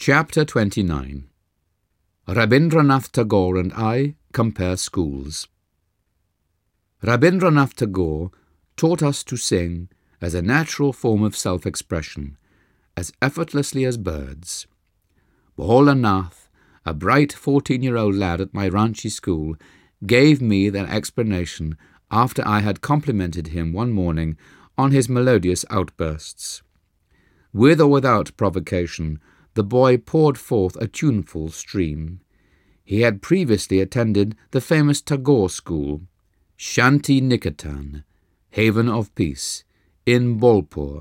Chapter 29. Rabindranath Tagore and I compare schools. Rabindranath Tagore taught us to sing as a natural form of self-expression, as effortlessly as birds. Bhola Nath, a bright 14-year-old lad at my Ranchi school, gave me that explanation after I had complimented him one morning on his melodious outbursts. With or without provocation, the boy poured forth a tuneful stream. He had previously attended the famous Tagore school, Shanti Niketan, Haven of Peace, in Bolpur.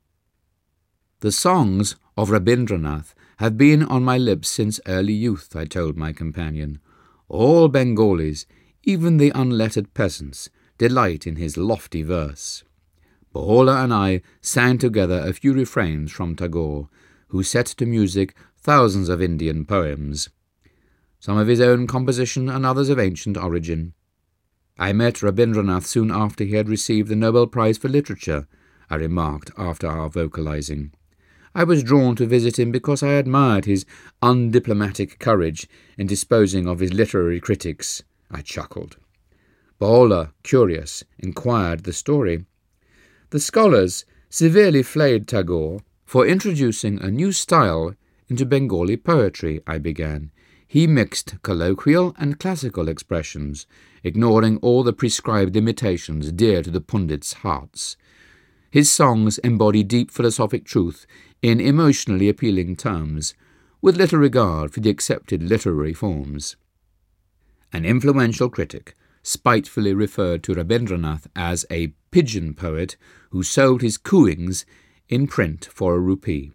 The songs of Rabindranath have been on my lips since early youth, I told my companion. All Bengalis, even the unlettered peasants, delight in his lofty verse. Bhola and I sang together a few refrains from Tagore, who set to music thousands of Indian poems, some of his own composition and others of ancient origin. I met Rabindranath soon after he had received the Nobel Prize for Literature, I remarked after our vocalizing. I was drawn to visit him because I admired his undiplomatic courage in disposing of his literary critics. I chuckled. Bhola, curious, inquired the story. The scholars severely flayed Tagore for introducing a new style into Bengali poetry, I began. He mixed colloquial and classical expressions, ignoring all the prescribed imitations dear to the pundits' hearts. His songs embody deep philosophic truth in emotionally appealing terms, with little regard for the accepted literary forms. An influential critic spitefully referred to Rabindranath as a pigeon poet who sold his cooings in print for a rupee.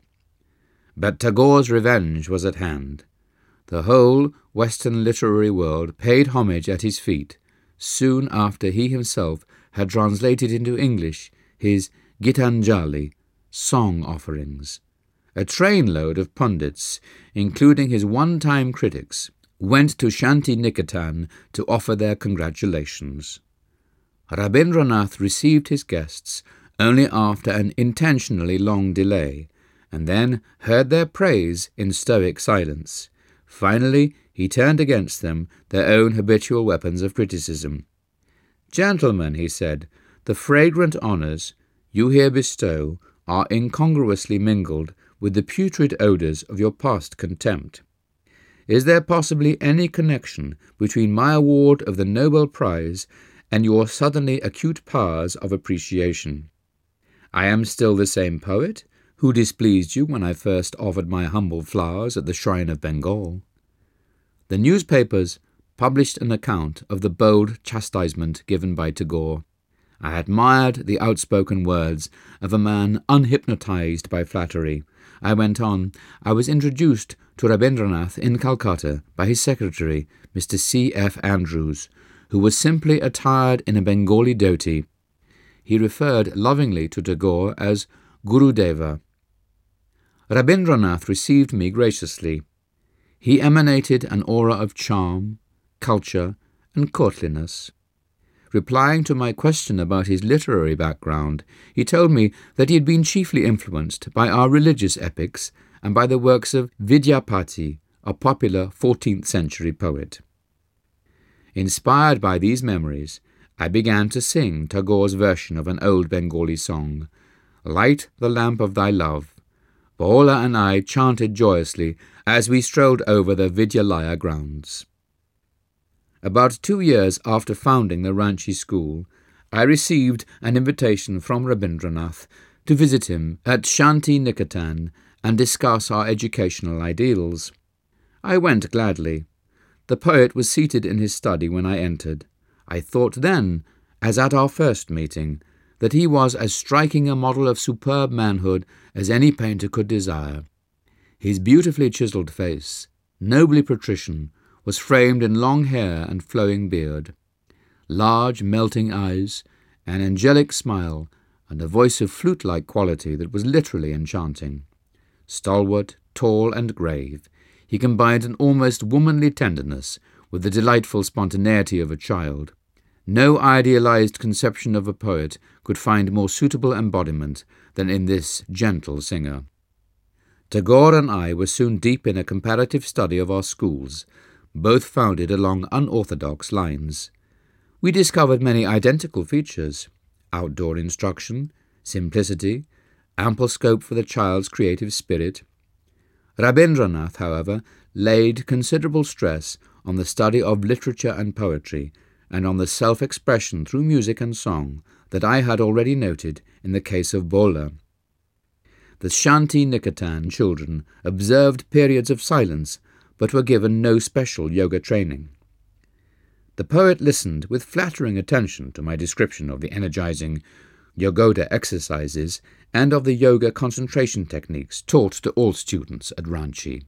But Tagore's revenge was at hand. The whole Western literary world paid homage at his feet, soon after he himself had translated into English his Gitanjali, song offerings. A trainload of pundits, including his one-time critics, went to Shanti Niketan to offer their congratulations. Rabindranath received his guests only after an intentionally long delay, and then heard their praise in stoic silence. Finally, he turned against them their own habitual weapons of criticism. "Gentlemen," he said, "the fragrant honours you here bestow are incongruously mingled with the putrid odours of your past contempt. Is there possibly any connection between my award of the Nobel Prize and your suddenly acute powers of appreciation? I am still the same poet who displeased you when I first offered my humble flowers at the shrine of Bengal." The newspapers published an account of the bold chastisement given by Tagore. I admired the outspoken words of a man unhypnotized by flattery. I went on. I was introduced to Rabindranath in Calcutta by his secretary, Mr. C. F. Andrews, who was simply attired in a Bengali dhoti. He referred lovingly to Tagore as Gurudeva. Rabindranath received me graciously. He emanated an aura of charm, culture, and courtliness. Replying to my question about his literary background, he told me that he had been chiefly influenced by our religious epics and by the works of Vidyapati, a popular 14th century poet. Inspired by these memories, I began to sing Tagore's version of an old Bengali song, "Light the Lamp of Thy Love." Bhola and I chanted joyously as we strolled over the Vidyalaya grounds. About 2 years after founding the Ranchi school, I received an invitation from Rabindranath to visit him at Shanti Niketan and discuss our educational ideals. I went gladly. The poet was seated in his study when I entered. I thought then, as at our first meeting, that he was as striking a model of superb manhood as any painter could desire. His beautifully chiselled face, nobly patrician, was framed in long hair and flowing beard. Large, melting eyes, an angelic smile, and a voice of flute-like quality that was literally enchanting. Stalwart, tall, and grave, he combined an almost womanly tenderness with the delightful spontaneity of a child. No idealized conception of a poet could find more suitable embodiment than in this gentle singer. Tagore and I were soon deep in a comparative study of our schools, both founded along unorthodox lines. We discovered many identical features: outdoor instruction, simplicity, ample scope for the child's creative spirit. Rabindranath, however, laid considerable stress on the study of literature and poetry, and on the self-expression through music and song that I had already noted in the case of Bhola. The Shanti Niketan children observed periods of silence, but were given no special yoga training. The poet listened with flattering attention to my description of the energizing Yogoda exercises and of the yoga concentration techniques taught to all students at Ranchi.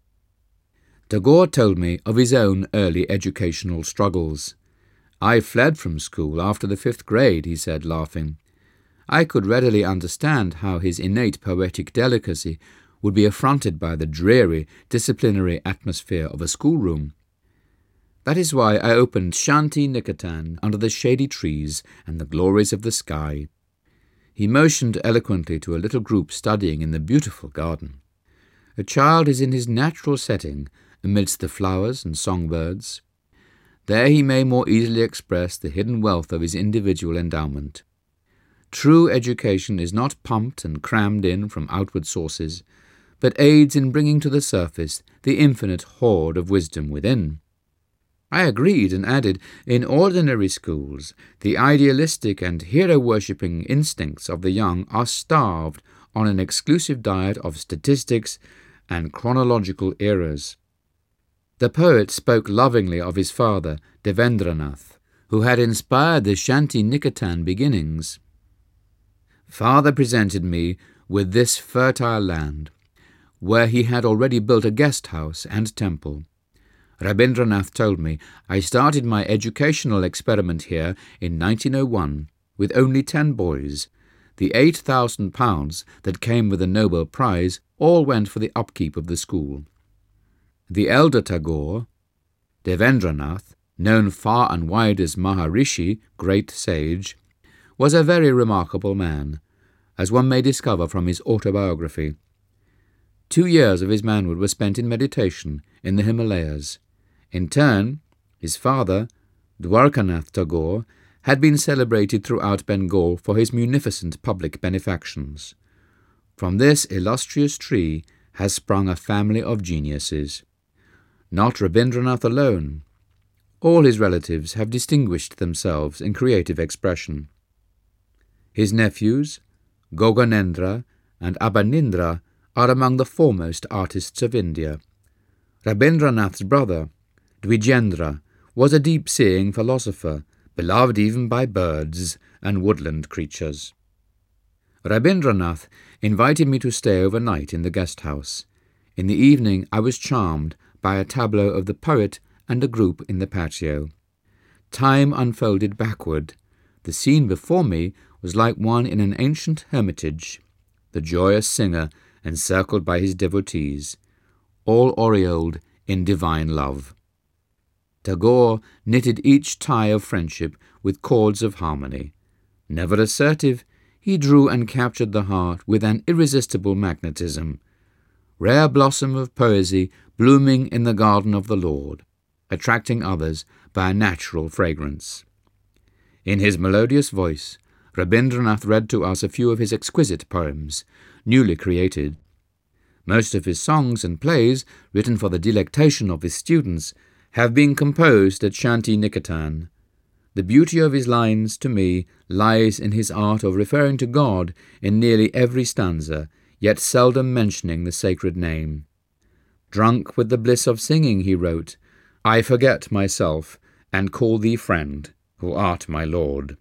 Tagore told me of his own early educational struggles. "I fled from school after the 5th grade," he said, laughing. I could readily understand how his innate poetic delicacy would be affronted by the dreary, disciplinary atmosphere of a schoolroom. That is why I opened Shanti Niketan under the shady trees and the glories of the sky. He motioned eloquently to a little group studying in the beautiful garden. A child is in his natural setting, amidst the flowers and songbirds. There he may more easily express the hidden wealth of his individual endowment. True education is not pumped and crammed in from outward sources, but aids in bringing to the surface the infinite hoard of wisdom within. I agreed and added, in ordinary schools, the idealistic and hero-worshipping instincts of the young are starved on an exclusive diet of statistics and chronological eras. The poet spoke lovingly of his father, Devendranath, who had inspired the Shanti Niketan beginnings. "Father presented me with this fertile land, where he had already built a guest house and temple. Rabindranath told me I started my educational experiment here in 1901 with only 10 boys. The £8,000 that came with the Nobel Prize all went for the upkeep of the school. The elder Tagore, Devendranath, known far and wide as Maharishi, great sage, was a very remarkable man, as one may discover from his autobiography. 2 years of his manhood were spent in meditation in the Himalayas. In turn, his father, Dwarkanath Tagore, had been celebrated throughout Bengal for his munificent public benefactions. From this illustrious tree has sprung a family of geniuses. Not Rabindranath alone. All his relatives have distinguished themselves in creative expression. His nephews, Goganendra and Abanindra, are among the foremost artists of India. Rabindranath's brother, Dwijendra, was a deep-seeing philosopher, beloved even by birds and woodland creatures. Rabindranath invited me to stay overnight in the guest house. In the evening I was charmed by a tableau of the poet and a group in the patio. Time unfolded backward. The scene before me was like one in an ancient hermitage, the joyous singer encircled by his devotees, all aureoled in divine love. Tagore knitted each tie of friendship with cords of harmony. Never assertive, he drew and captured the heart with an irresistible magnetism. Rare blossom of poesy blooming in the garden of the Lord, attracting others by a natural fragrance. In his melodious voice, Rabindranath read to us a few of his exquisite poems, newly created. Most of his songs and plays, written for the delectation of his students, have been composed at Shanti Niketan. The beauty of his lines, to me, lies in his art of referring to God in nearly every stanza, yet seldom mentioning the sacred name. Drunk with the bliss of singing, he wrote, "I forget myself, and call thee friend, who art my Lord."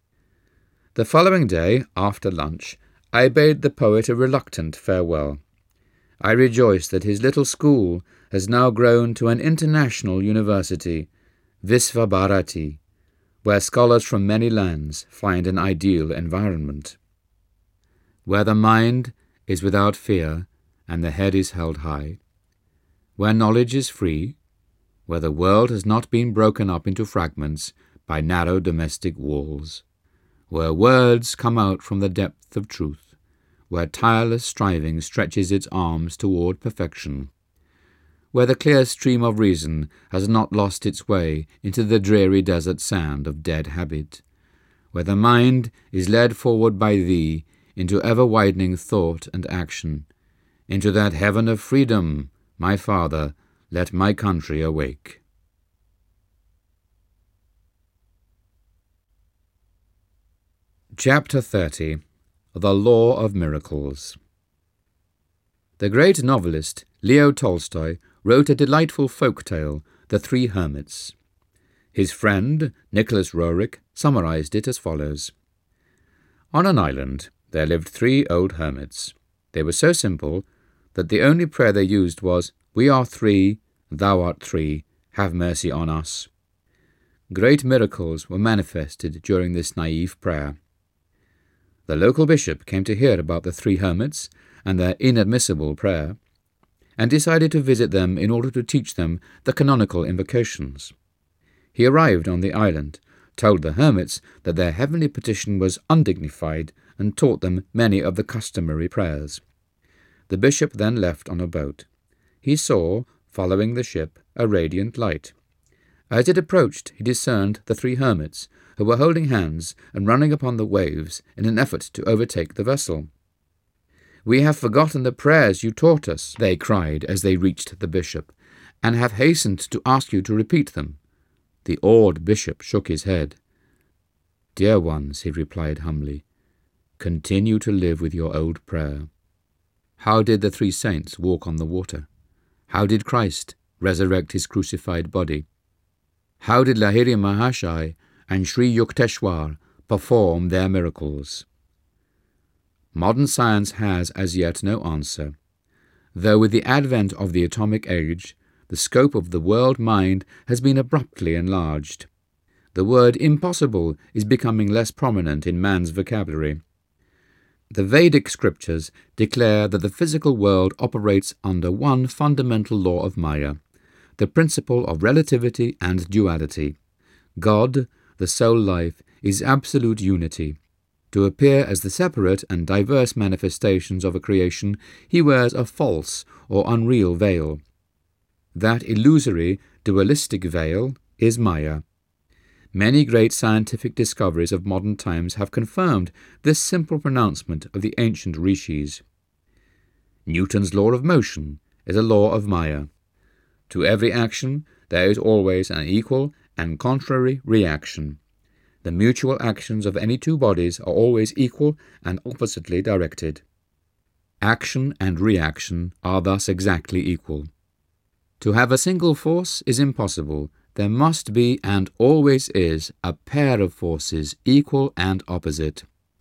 The following day, after lunch, I bade the poet a reluctant farewell. I rejoice that his little school has now grown to an international university, Visva Bharati, where scholars from many lands find an ideal environment. Where the mind is without fear and the head is held high, where knowledge is free, where the world has not been broken up into fragments by narrow domestic walls, where words come out from the depth of truth, where tireless striving stretches its arms toward perfection, where the clear stream of reason has not lost its way into the dreary desert sand of dead habit, where the mind is led forward by thee into ever-widening thought and action, into that heaven of freedom, my Father, let my country awake. Chapter 30. The Law of Miracles. The great novelist Leo Tolstoy wrote a delightful folk tale, The Three Hermits. His friend, Nicholas Roerich, summarized it as follows. On an island there lived 3 old hermits. They were so simple that the only prayer they used was, "We are 3, thou art 3, have mercy on us." Great miracles were manifested during this naive prayer. The local bishop came to hear about the 3 hermits and their inadmissible prayer, and decided to visit them in order to teach them the canonical invocations. He arrived on the island, told the hermits that their heavenly petition was undignified, and taught them many of the customary prayers. The bishop then left on a boat. He saw, following the ship, a radiant light. As it approached, he discerned the 3 hermits, who were holding hands and running upon the waves in an effort to overtake the vessel. "We have forgotten the prayers you taught us," they cried as they reached the bishop, "and have hastened to ask you to repeat them." The awed bishop shook his head. "Dear ones," he replied humbly, "continue to live with your old prayer. How did the 3 saints walk on the water? How did Christ resurrect his crucified body? How did Lahiri Mahashai and Sri Yukteswar perform their miracles? Modern science has as yet no answer, though with the advent of the atomic age, the scope of the world mind has been abruptly enlarged. The word impossible is becoming less prominent in man's vocabulary. The Vedic scriptures declare that the physical world operates under one fundamental law of Maya, the principle of relativity and duality. God, the soul life, is absolute unity. To appear as the separate and diverse manifestations of a creation, he wears a false or unreal veil. That illusory, dualistic veil is Maya. Many great scientific discoveries of modern times have confirmed this simple pronouncement of the ancient rishis. Newton's law of motion is a law of Maya. To every action there is always an equal and contrary reaction. The mutual actions of any 2 bodies are always equal and oppositely directed. Action and reaction are thus exactly equal. To have a single force is impossible. There must be and always is a pair of forces equal and opposite.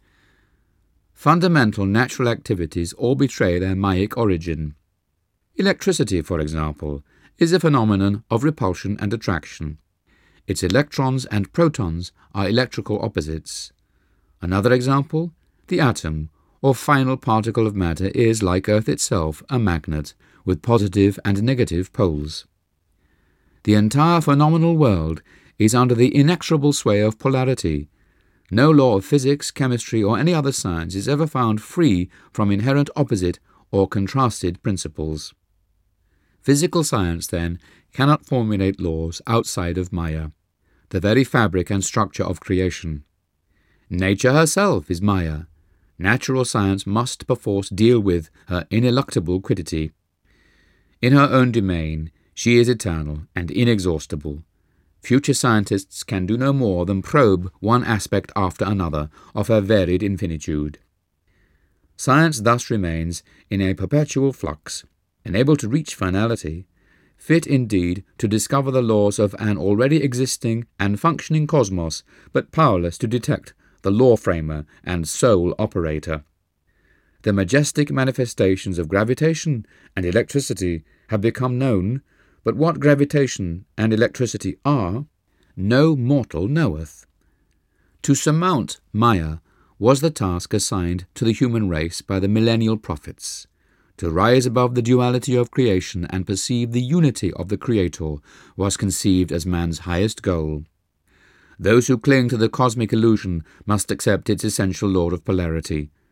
Fundamental natural activities all betray their Mayic origin. Electricity, for example, is a phenomenon of repulsion and attraction. Its electrons and protons are electrical opposites. Another example, the atom, or final particle of matter, is, like Earth itself, a magnet, with positive and negative poles. The entire phenomenal world is under the inexorable sway of polarity. No law of physics, chemistry, or any other science is ever found free from inherent opposite or contrasted principles. Physical science, then, cannot formulate laws outside of Maya, the very fabric and structure of creation. Nature herself is Maya. Natural science must perforce deal with her ineluctable quiddity. In her own domain, she is eternal and inexhaustible. Future scientists can do no more than probe one aspect after another of her varied infinitude. Science thus remains in a perpetual flux, unable to reach finality, fit indeed to discover the laws of an already existing and functioning cosmos, but powerless to detect the law-framer and soul operator. The majestic manifestations of gravitation and electricity have become known, but what gravitation and electricity are, no mortal knoweth. To surmount Maya was the task assigned to the human race by the millennial prophets. To rise above the duality of creation and perceive the unity of the Creator was conceived as man's highest goal. Those who cling to the cosmic illusion must accept its essential law of polarity.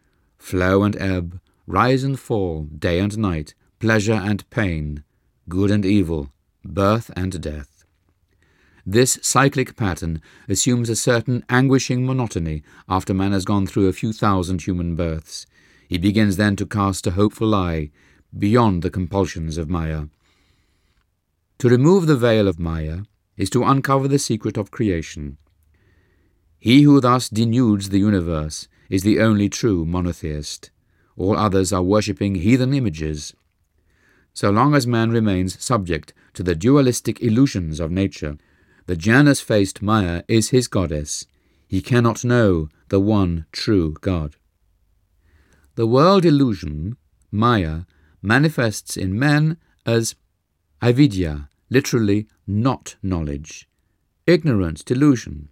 flow and ebb, rise and fall, day and night, pleasure and pain, good and evil, birth and death. This cyclic pattern assumes a certain anguishing monotony after man has gone through a few thousand human births. He begins then to cast a hopeful eye beyond the compulsions of Maya. To remove the veil of Maya is to uncover the secret of creation. He who thus denudes the universe is the only true monotheist. All others are worshipping heathen images. So long as man remains subject to the dualistic illusions of nature, the Janus-faced Maya is his goddess. He cannot know the one true God. The world illusion, Maya, manifests in men as avidya, literally not knowledge, ignorant delusion.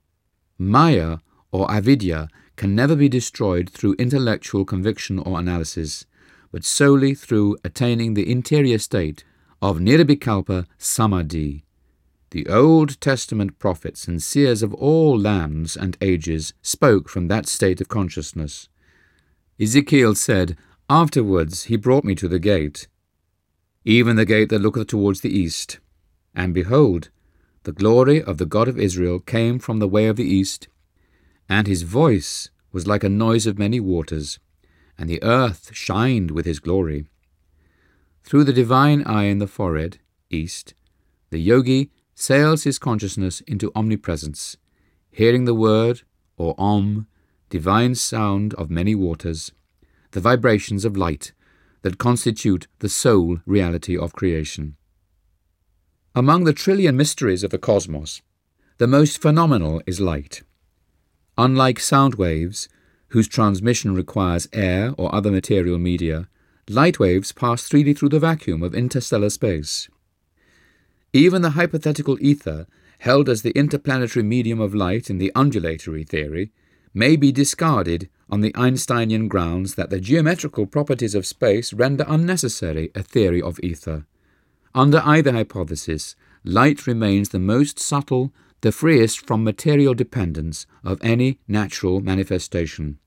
Maya or avidya can never be destroyed through intellectual conviction or analysis, but solely through attaining the interior state of nirvikalpa samadhi. The Old Testament prophets and seers of all lands and ages spoke from that state of consciousness. Ezekiel said, "Afterwards he brought me to the gate, even the gate that looketh towards the east. And behold, the glory of the God of Israel came from the way of the east, and his voice was like a noise of many waters, and the earth shined with his glory." Through the divine eye in the forehead, east, the yogi sails his consciousness into omnipresence, hearing the word, or Om, divine sound of many waters, the vibrations of light that constitute the sole reality of creation. Among the trillion mysteries of the cosmos, the most phenomenal is light. Unlike sound waves, whose transmission requires air or other material media, light waves pass freely through the vacuum of interstellar space. Even the hypothetical ether, held as the interplanetary medium of light in the undulatory theory, may be discarded on the Einsteinian grounds that the geometrical properties of space render unnecessary a theory of ether. Under either hypothesis, light remains the most subtle, the freest from material dependence of any natural manifestation.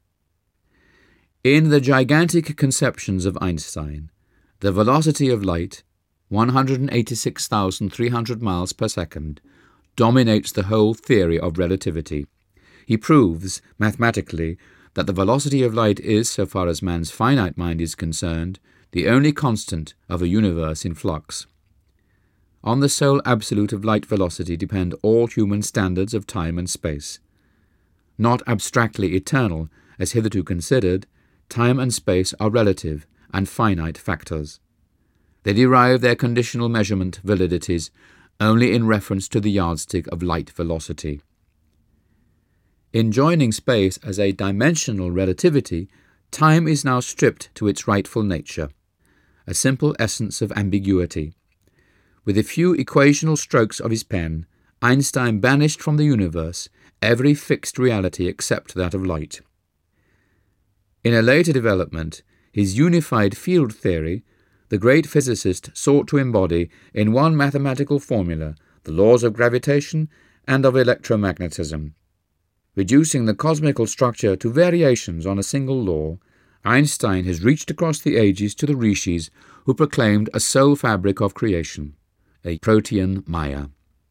In the gigantic conceptions of Einstein, the velocity of light, 186,300 miles per second, dominates the whole theory of relativity. He proves, mathematically, that the velocity of light is, so far as man's finite mind is concerned, the only constant of a universe in flux. On the sole absolute of light velocity depend all human standards of time and space. Not abstractly eternal, as hitherto considered, time and space are relative and finite factors. They derive their conditional measurement validities only in reference to the yardstick of light velocity. In joining space as a dimensional relativity, time is now stripped to its rightful nature, a simple essence of ambiguity. With a few equational strokes of his pen, Einstein banished from the universe every fixed reality except that of light. In a later development, his unified field theory, the great physicist sought to embody in one mathematical formula the laws of gravitation and of electromagnetism. Reducing the cosmical structure to variations on a single law, Einstein has reached across the ages to the rishis who proclaimed a sole fabric of creation, a protean Maya.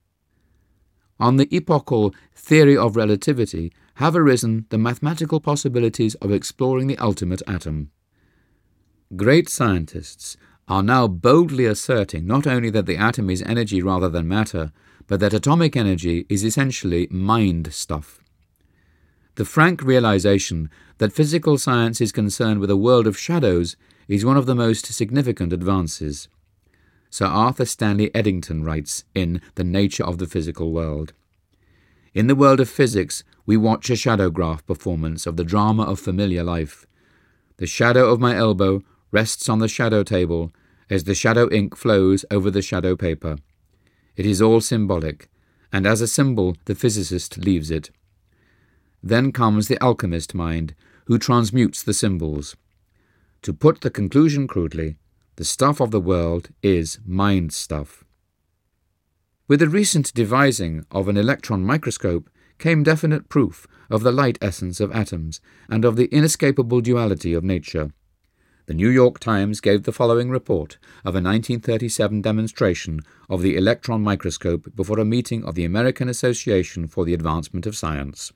On the epochal theory of relativity have arisen the mathematical possibilities of exploring the ultimate atom. Great scientists are now boldly asserting not only that the atom is energy rather than matter, but that atomic energy is essentially mind stuff. The frank realization that physical science is concerned with a world of shadows is one of the most significant advances. Sir Arthur Stanley Eddington writes in The Nature of the Physical World, "In the world of physics, we watch a shadowgraph performance of the drama of familiar life. The shadow of my elbow rests on the shadow table as the shadow ink flows over the shadow paper. It is all symbolic, and as a symbol the physicist leaves it. Then comes the alchemist mind, who transmutes the symbols. To put the conclusion crudely, the stuff of the world is mind stuff." With the recent devising of an electron microscope, came definite proof of the light essence of atoms and of the inescapable duality of nature. The New York Times gave the following report of a 1937 demonstration of the electron microscope before a meeting of the American Association for the Advancement of Science.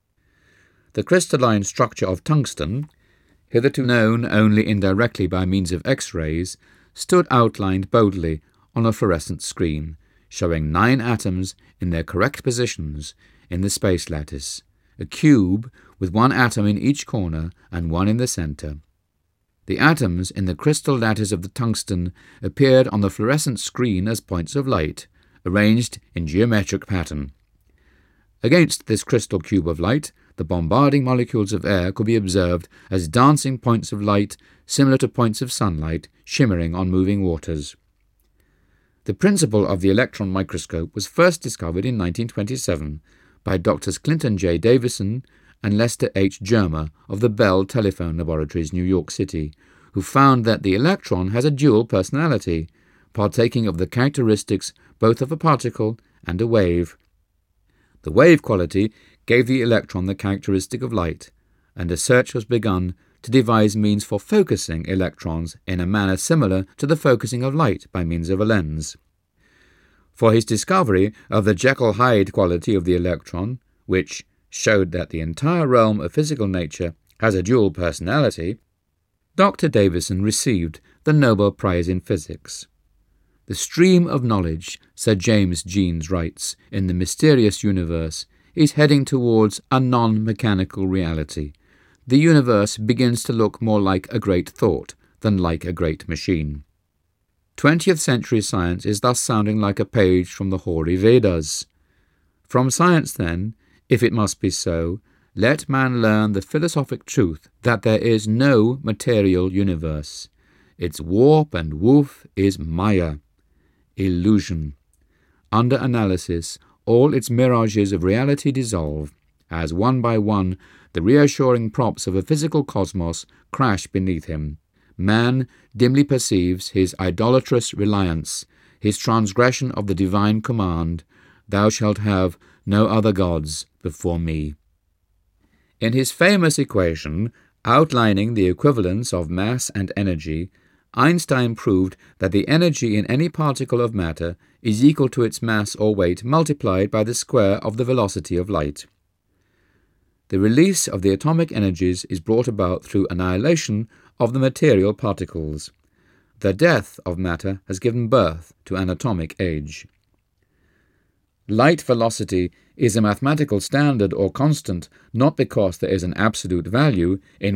The crystalline structure of tungsten, hitherto known only indirectly by means of X-rays, stood outlined boldly on a fluorescent screen, showing 9 atoms in their correct positions in the space lattice, a cube with 1 atom in each corner and 1 in the center. The atoms in the crystal lattice of the tungsten appeared on the fluorescent screen as points of light, arranged in geometric pattern. Against this crystal cube of light, the bombarding molecules of air could be observed as dancing points of light similar to points of sunlight shimmering on moving waters. The principle of the electron microscope was first discovered in 1927 by Drs. Clinton J. Davison and Lester H. Germer of the Bell Telephone Laboratories, New York City, who found that the electron has a dual personality, partaking of the characteristics both of a particle and a wave. The wave quality gave the electron the characteristic of light, and a search was begun to devise means for focusing electrons in a manner similar to the focusing of light by means of a lens. For his discovery of the Jekyll-Hyde quality of the electron, which showed that the entire realm of physical nature has a dual personality, Dr. Davison received the Nobel Prize in Physics. The stream of knowledge, Sir James Jeans writes, in The Mysterious Universe, is heading towards a non-mechanical reality. The universe begins to look more like a great thought than like a great machine. 20th century science is thus sounding like a page from the hoary Vedas. From science, then, if it must be so, let man learn the philosophic truth that there is no material universe. Its warp and woof is Maya, illusion. Under analysis, all its mirages of reality dissolve, as one by one the reassuring props of a physical cosmos crash beneath him. Man dimly perceives his idolatrous reliance, his transgression of the divine command, "Thou shalt have no other gods before me." In his famous equation, outlining the equivalence of mass and energy, Einstein proved that the energy in any particle of matter is equal to its mass or weight multiplied by the square of the velocity of light. The release of the atomic energies is brought about through annihilation of the material particles. The death of matter has given birth to an atomic age. Light velocity is a mathematical standard or constant not because there is an absolute value in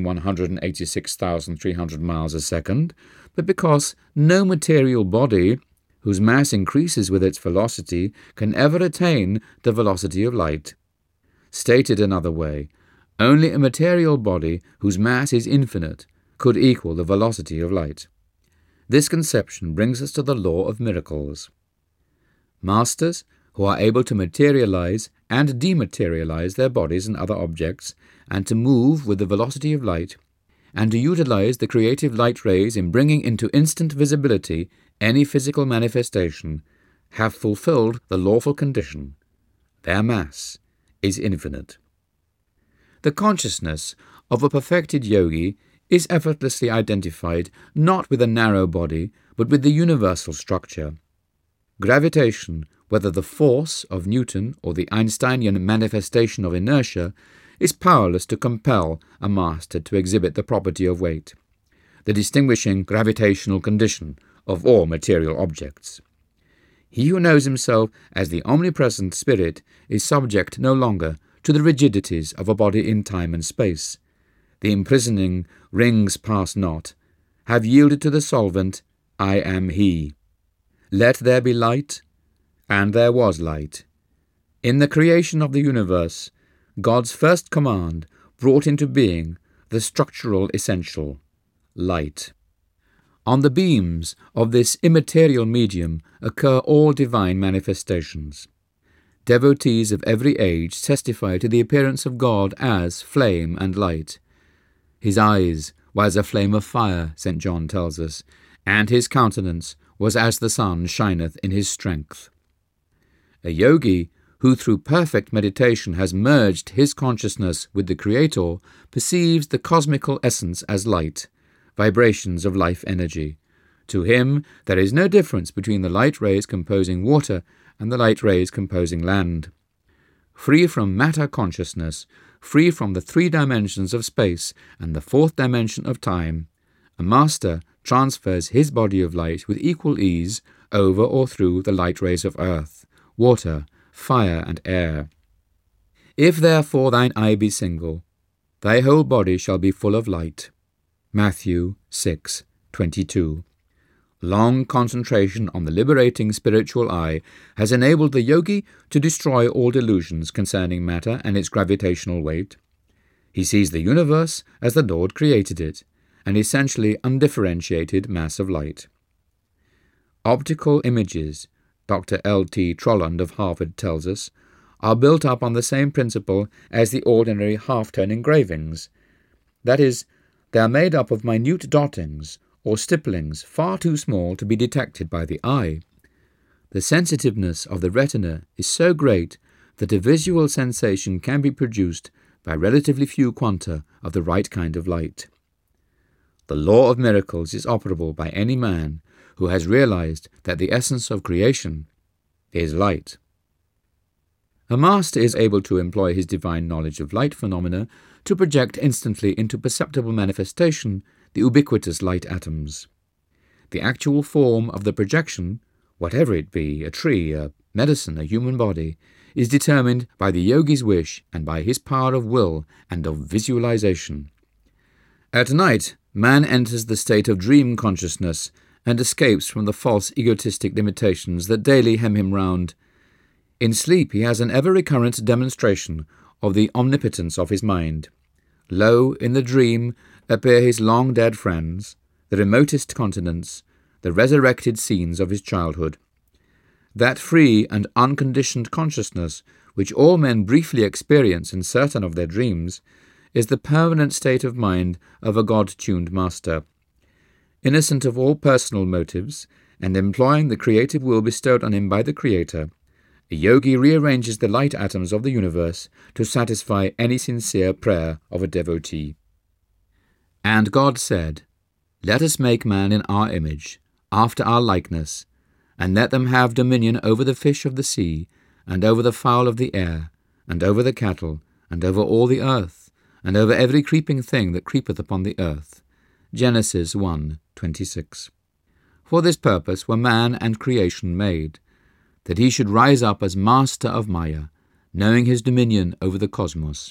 186,300 miles a second, but because no material body whose mass increases with its velocity can ever attain the velocity of light. Stated another way, only a material body whose mass is infinite could equal the velocity of light. This conception brings us to the law of miracles. Masters who are able to materialize and dematerialize their bodies and other objects, and to move with the velocity of light, and to utilize the creative light rays in bringing into instant visibility any physical manifestation, have fulfilled the lawful condition. Their mass is infinite. The consciousness of a perfected yogi is effortlessly identified not with a narrow body, but with the universal structure. Gravitation, whether the force of Newton or the Einsteinian manifestation of inertia, is powerless to compel a master to exhibit the property of weight, the distinguishing gravitational condition of all material objects. He who knows himself as the omnipresent spirit is subject no longer to the rigidities of a body in time and space. The imprisoning rings pass not, have yielded to the solvent, I am he. Let there be light, and there was light. In the creation of the universe, God's first command brought into being the structural essential, light. On the beams of this immaterial medium occur all divine manifestations. Devotees of every age testify to the appearance of God as flame and light. His eyes were as a flame of fire, St. John tells us, and his countenance was as the sun shineth in his strength. A yogi who through perfect meditation has merged his consciousness with the Creator, perceives the cosmical essence as light, vibrations of life energy. To him there is no difference between the light rays composing water and the light rays composing land. Free from matter consciousness, free from the 3 dimensions of space and the 4th dimension of time, a master transfers his body of light with equal ease over or through the light rays of earth, water, fire, and air. If therefore thine eye be single, thy whole body shall be full of light. Matthew 6:22. Long concentration on the liberating spiritual eye has enabled the yogi to destroy all delusions concerning matter and its gravitational weight. He sees the universe as the Lord created it, an essentially undifferentiated mass of light. Optical images, Dr. L.T. Trolland of Harvard tells us, are built up on the same principle as the ordinary half-tone engravings. That is, they are made up of minute dottings or stipplings far too small to be detected by the eye. The sensitiveness of the retina is so great that a visual sensation can be produced by relatively few quanta of the right kind of light. The law of miracles is operable by any man who has realized that the essence of creation is light. A master is able to employ his divine knowledge of light phenomena to project instantly into perceptible manifestation the ubiquitous light atoms. The actual form of the projection, whatever it be, a tree, a medicine, a human body, is determined by the yogi's wish and by his power of will and of visualization. At night, man enters the state of dream consciousness and escapes from the false egotistic limitations that daily hem him round. In sleep he has an ever-recurrent demonstration of the omnipotence of his mind. Lo, in the dream appear his long-dead friends, the remotest continents, the resurrected scenes of his childhood. That free and unconditioned consciousness, which all men briefly experience in certain of their dreams, is the permanent state of mind of a God-tuned master. Innocent of all personal motives, and employing the creative will bestowed on him by the Creator, a yogi rearranges the light atoms of the universe to satisfy any sincere prayer of a devotee. And God said, Let us make man in our image, after our likeness, and let them have dominion over the fish of the sea, and over the fowl of the air, and over the cattle, and over all the earth, and over every creeping thing that creepeth upon the earth. Genesis 1:26. For this purpose were man and creation made, that he should rise up as master of Maya, knowing his dominion over the cosmos.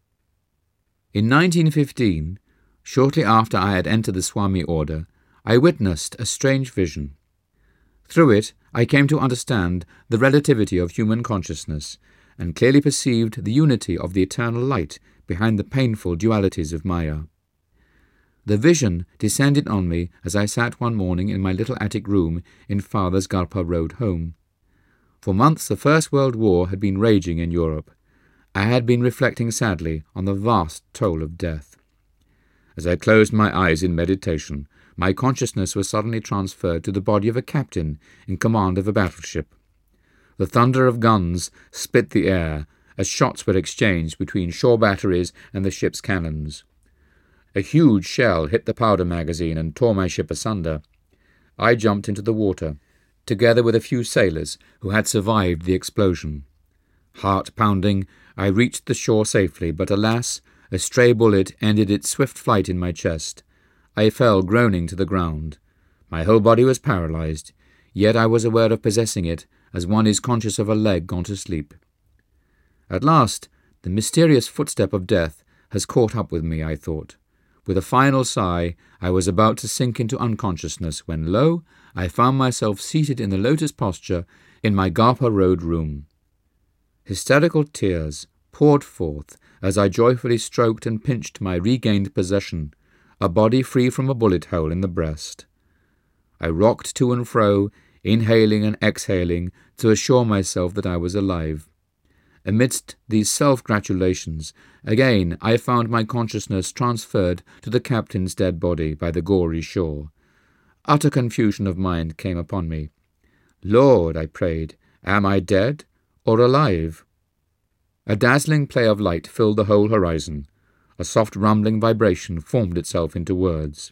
In 1915, shortly after I had entered the Swami order, I witnessed a strange vision. Through it, I came to understand the relativity of human consciousness, and clearly perceived the unity of the eternal light behind the painful dualities of Maya. The vision descended on me as I sat one morning in my little attic room in Father's Garpa Road home. For months the First World War had been raging in Europe. I had been reflecting sadly on the vast toll of death. As I closed my eyes in meditation, my consciousness was suddenly transferred to the body of a captain in command of a battleship. The thunder of guns split the air as shots were exchanged between shore batteries and the ship's cannons. A huge shell hit the powder magazine and tore my ship asunder. I jumped into the water, together with a few sailors who had survived the explosion. Heart-pounding, I reached the shore safely, but alas, a stray bullet ended its swift flight in my chest. I fell groaning to the ground. My whole body was paralyzed, yet I was aware of possessing it, as one is conscious of a leg gone to sleep. At last, the mysterious footstep of death has caught up with me, I thought. With a final sigh, I was about to sink into unconsciousness when, lo, I found myself seated in the lotus posture in my Garpa Road room. Hysterical tears poured forth as I joyfully stroked and pinched my regained possession, a body free from a bullet hole in the breast. I rocked to and fro, inhaling and exhaling to assure myself that I was alive. Amidst these self-gratulations, again I found my consciousness transferred to the captain's dead body by the gory shore. Utter confusion of mind came upon me. Lord, I prayed, am I dead, or alive? A dazzling play of light filled the whole horizon. A soft rumbling vibration formed itself into words.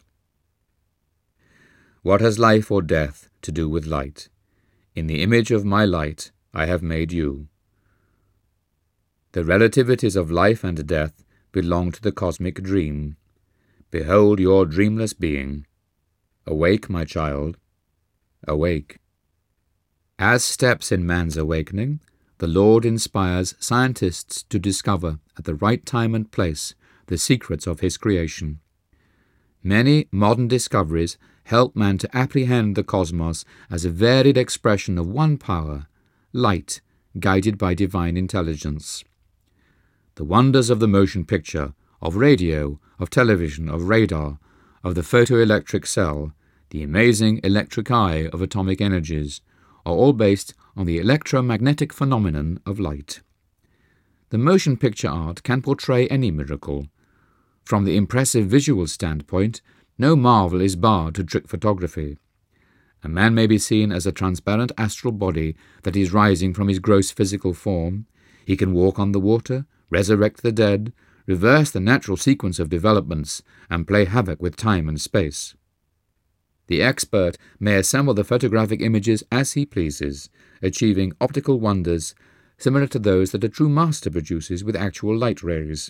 What has life or death to do with light? In the image of my light I have made you. The relativities of life and death belong to the cosmic dream. Behold your dreamless being. Awake, my child, awake. As steps in man's awakening, the Lord inspires scientists to discover at the right time and place the secrets of his creation. Many modern discoveries help man to apprehend the cosmos as a varied expression of one power, light, guided by divine intelligence. The wonders of the motion picture, of radio, of television, of radar, of the photoelectric cell, the amazing electric eye of atomic energies, are all based on the electromagnetic phenomenon of light. The motion picture art can portray any miracle. From the impressive visual standpoint, no marvel is barred to trick photography. A man may be seen as a transparent astral body that is rising from his gross physical form. He can walk on the water, resurrect the dead, reverse the natural sequence of developments, and play havoc with time and space. The expert may assemble the photographic images as he pleases, achieving optical wonders similar to those that a true master produces with actual light rays.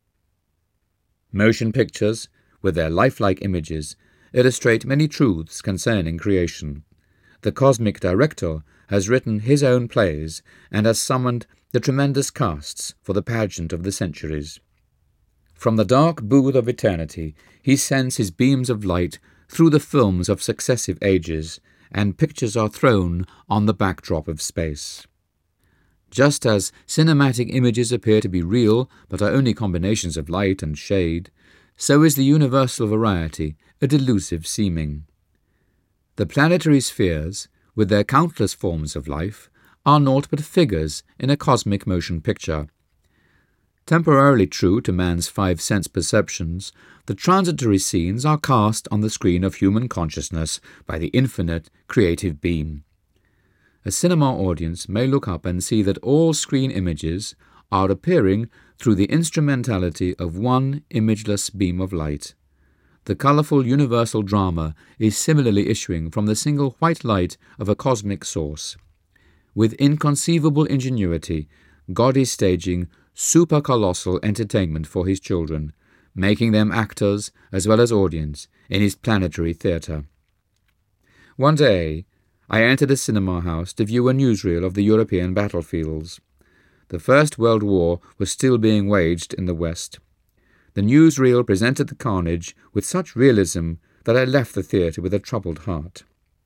Motion pictures, with their lifelike images, illustrate many truths concerning creation. The cosmic director has written his own plays and has summoned the tremendous casts for the pageant of the centuries. From the dark booth of eternity, he sends his beams of light through the films of successive ages, and pictures are thrown on the backdrop of space. Just as cinematic images appear to be real but are only combinations of light and shade, so is the universal variety a delusive seeming. The planetary spheres, with their countless forms of life, are naught but figures in a cosmic motion picture. Temporarily true to man's five-sense perceptions, the transitory scenes are cast on the screen of human consciousness by the infinite creative beam. A cinema audience may look up and see that all screen images are appearing through the instrumentality of one imageless beam of light. The colourful universal drama is similarly issuing from the single white light of a cosmic source. With inconceivable ingenuity, God is staging super-colossal entertainment for his children, making them actors as well as audience in his planetary theatre. One day, I entered a cinema house to view a newsreel of the European battlefields. The First World War was still being waged in the West. The newsreel presented the carnage with such realism that I left the theatre with a troubled heart.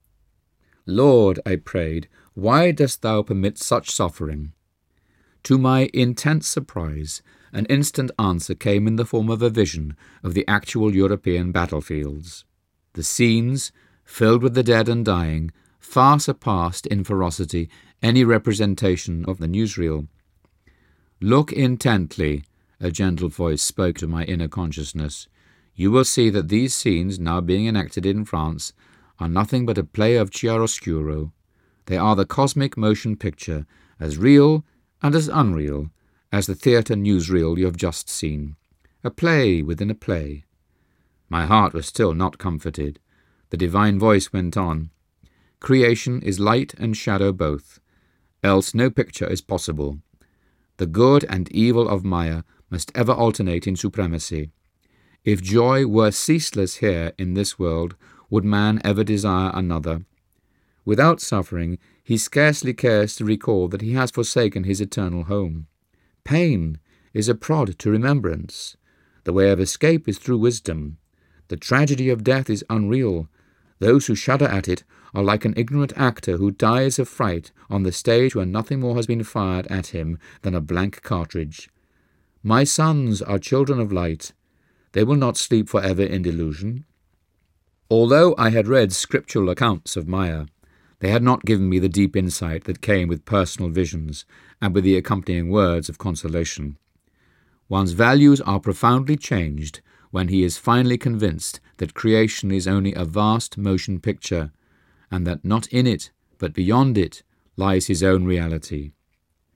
Lord, I prayed, why dost thou permit such suffering? To my intense surprise, an instant answer came in the form of a vision of the actual European battlefields. The scenes, filled with the dead and dying, far surpassed in ferocity any representation of the newsreel. Look intently, a gentle voice spoke to my inner consciousness. You will see that these scenes now being enacted in France are nothing but a play of chiaroscuro. They are the cosmic motion picture, as real and as unreal as the theatre newsreel you have just seen. A play within a play. My heart was still not comforted. The divine voice went on. Creation is light and shadow both, else no picture is possible. The good and evil of Maya must ever alternate in supremacy. If joy were ceaseless here in this world, would man ever desire another? Without suffering, he scarcely cares to recall that he has forsaken his eternal home. Pain is a prod to remembrance. The way of escape is through wisdom. The tragedy of death is unreal. Those who shudder at it are like an ignorant actor who dies of fright on the stage where nothing more has been fired at him than a blank cartridge. My sons are children of light. They will not sleep forever in delusion. Although I had read scriptural accounts of Maya, they had not given me the deep insight that came with personal visions and with the accompanying words of consolation. One's values are profoundly changed when he is finally convinced that creation is only a vast motion picture, and that not in it, but beyond it, lies his own reality.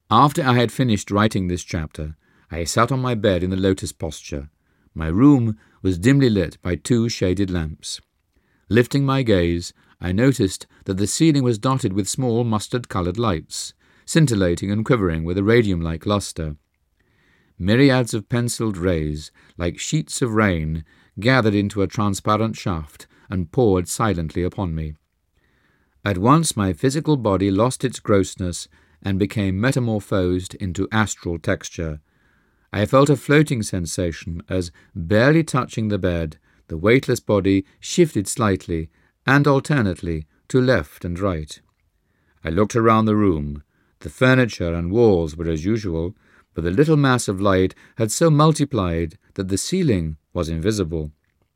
After I had finished writing this chapter, I sat on my bed in the lotus posture. My room was dimly lit by 2 shaded lamps. Lifting my gaze, I noticed that the ceiling was dotted with small mustard-coloured lights, scintillating and quivering with a radium-like lustre. Myriads of pencilled rays, like sheets of rain, gathered into a transparent shaft and poured silently upon me. At once my physical body lost its grossness and became metamorphosed into astral texture. I felt a floating sensation as, barely touching the bed, the weightless body shifted slightly and alternately to left and right. I looked around the room. The furniture and walls were as usual, but the little mass of light had so multiplied that the ceiling was invisible.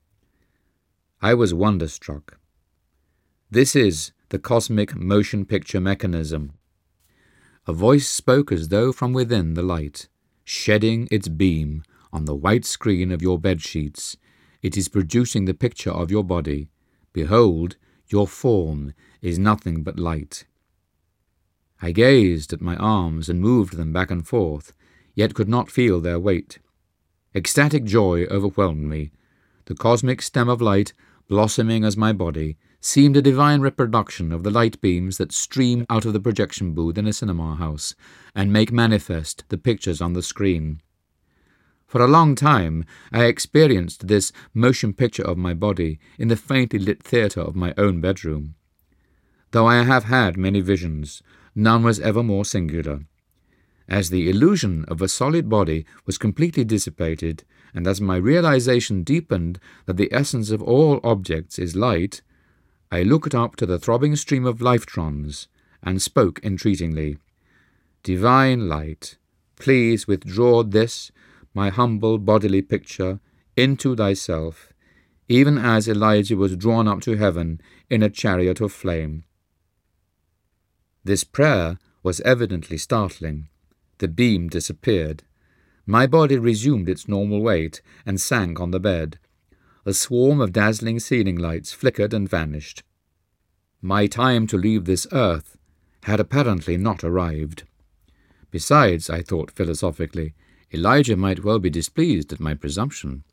I was wonderstruck. This is the cosmic motion picture mechanism. A voice spoke as though from within the light, shedding its beam on the white screen of your bedsheets. It is producing the picture of your body. Behold, your form is nothing but light. I gazed at my arms and moved them back and forth, yet could not feel their weight. Ecstatic joy overwhelmed me. The cosmic stem of light, blossoming as my body, seemed a divine reproduction of the light beams that stream out of the projection booth in a cinema house and make manifest the pictures on the screen. For a long time I experienced this motion picture of my body in the faintly lit theatre of my own bedroom. Though I have had many visions, none was ever more singular. As the illusion of a solid body was completely dissipated, and as my realization deepened that the essence of all objects is light, I looked up to the throbbing stream of lifetrons and spoke entreatingly. Divine light, please withdraw this, my humble bodily picture, into thyself, even as Elijah was drawn up to heaven in a chariot of flame. This prayer was evidently startling. The beam disappeared. My body resumed its normal weight and sank on the bed. A swarm of dazzling ceiling lights flickered and vanished. My time to leave this earth had apparently not arrived. Besides, I thought philosophically, Elijah might well be displeased at my presumption.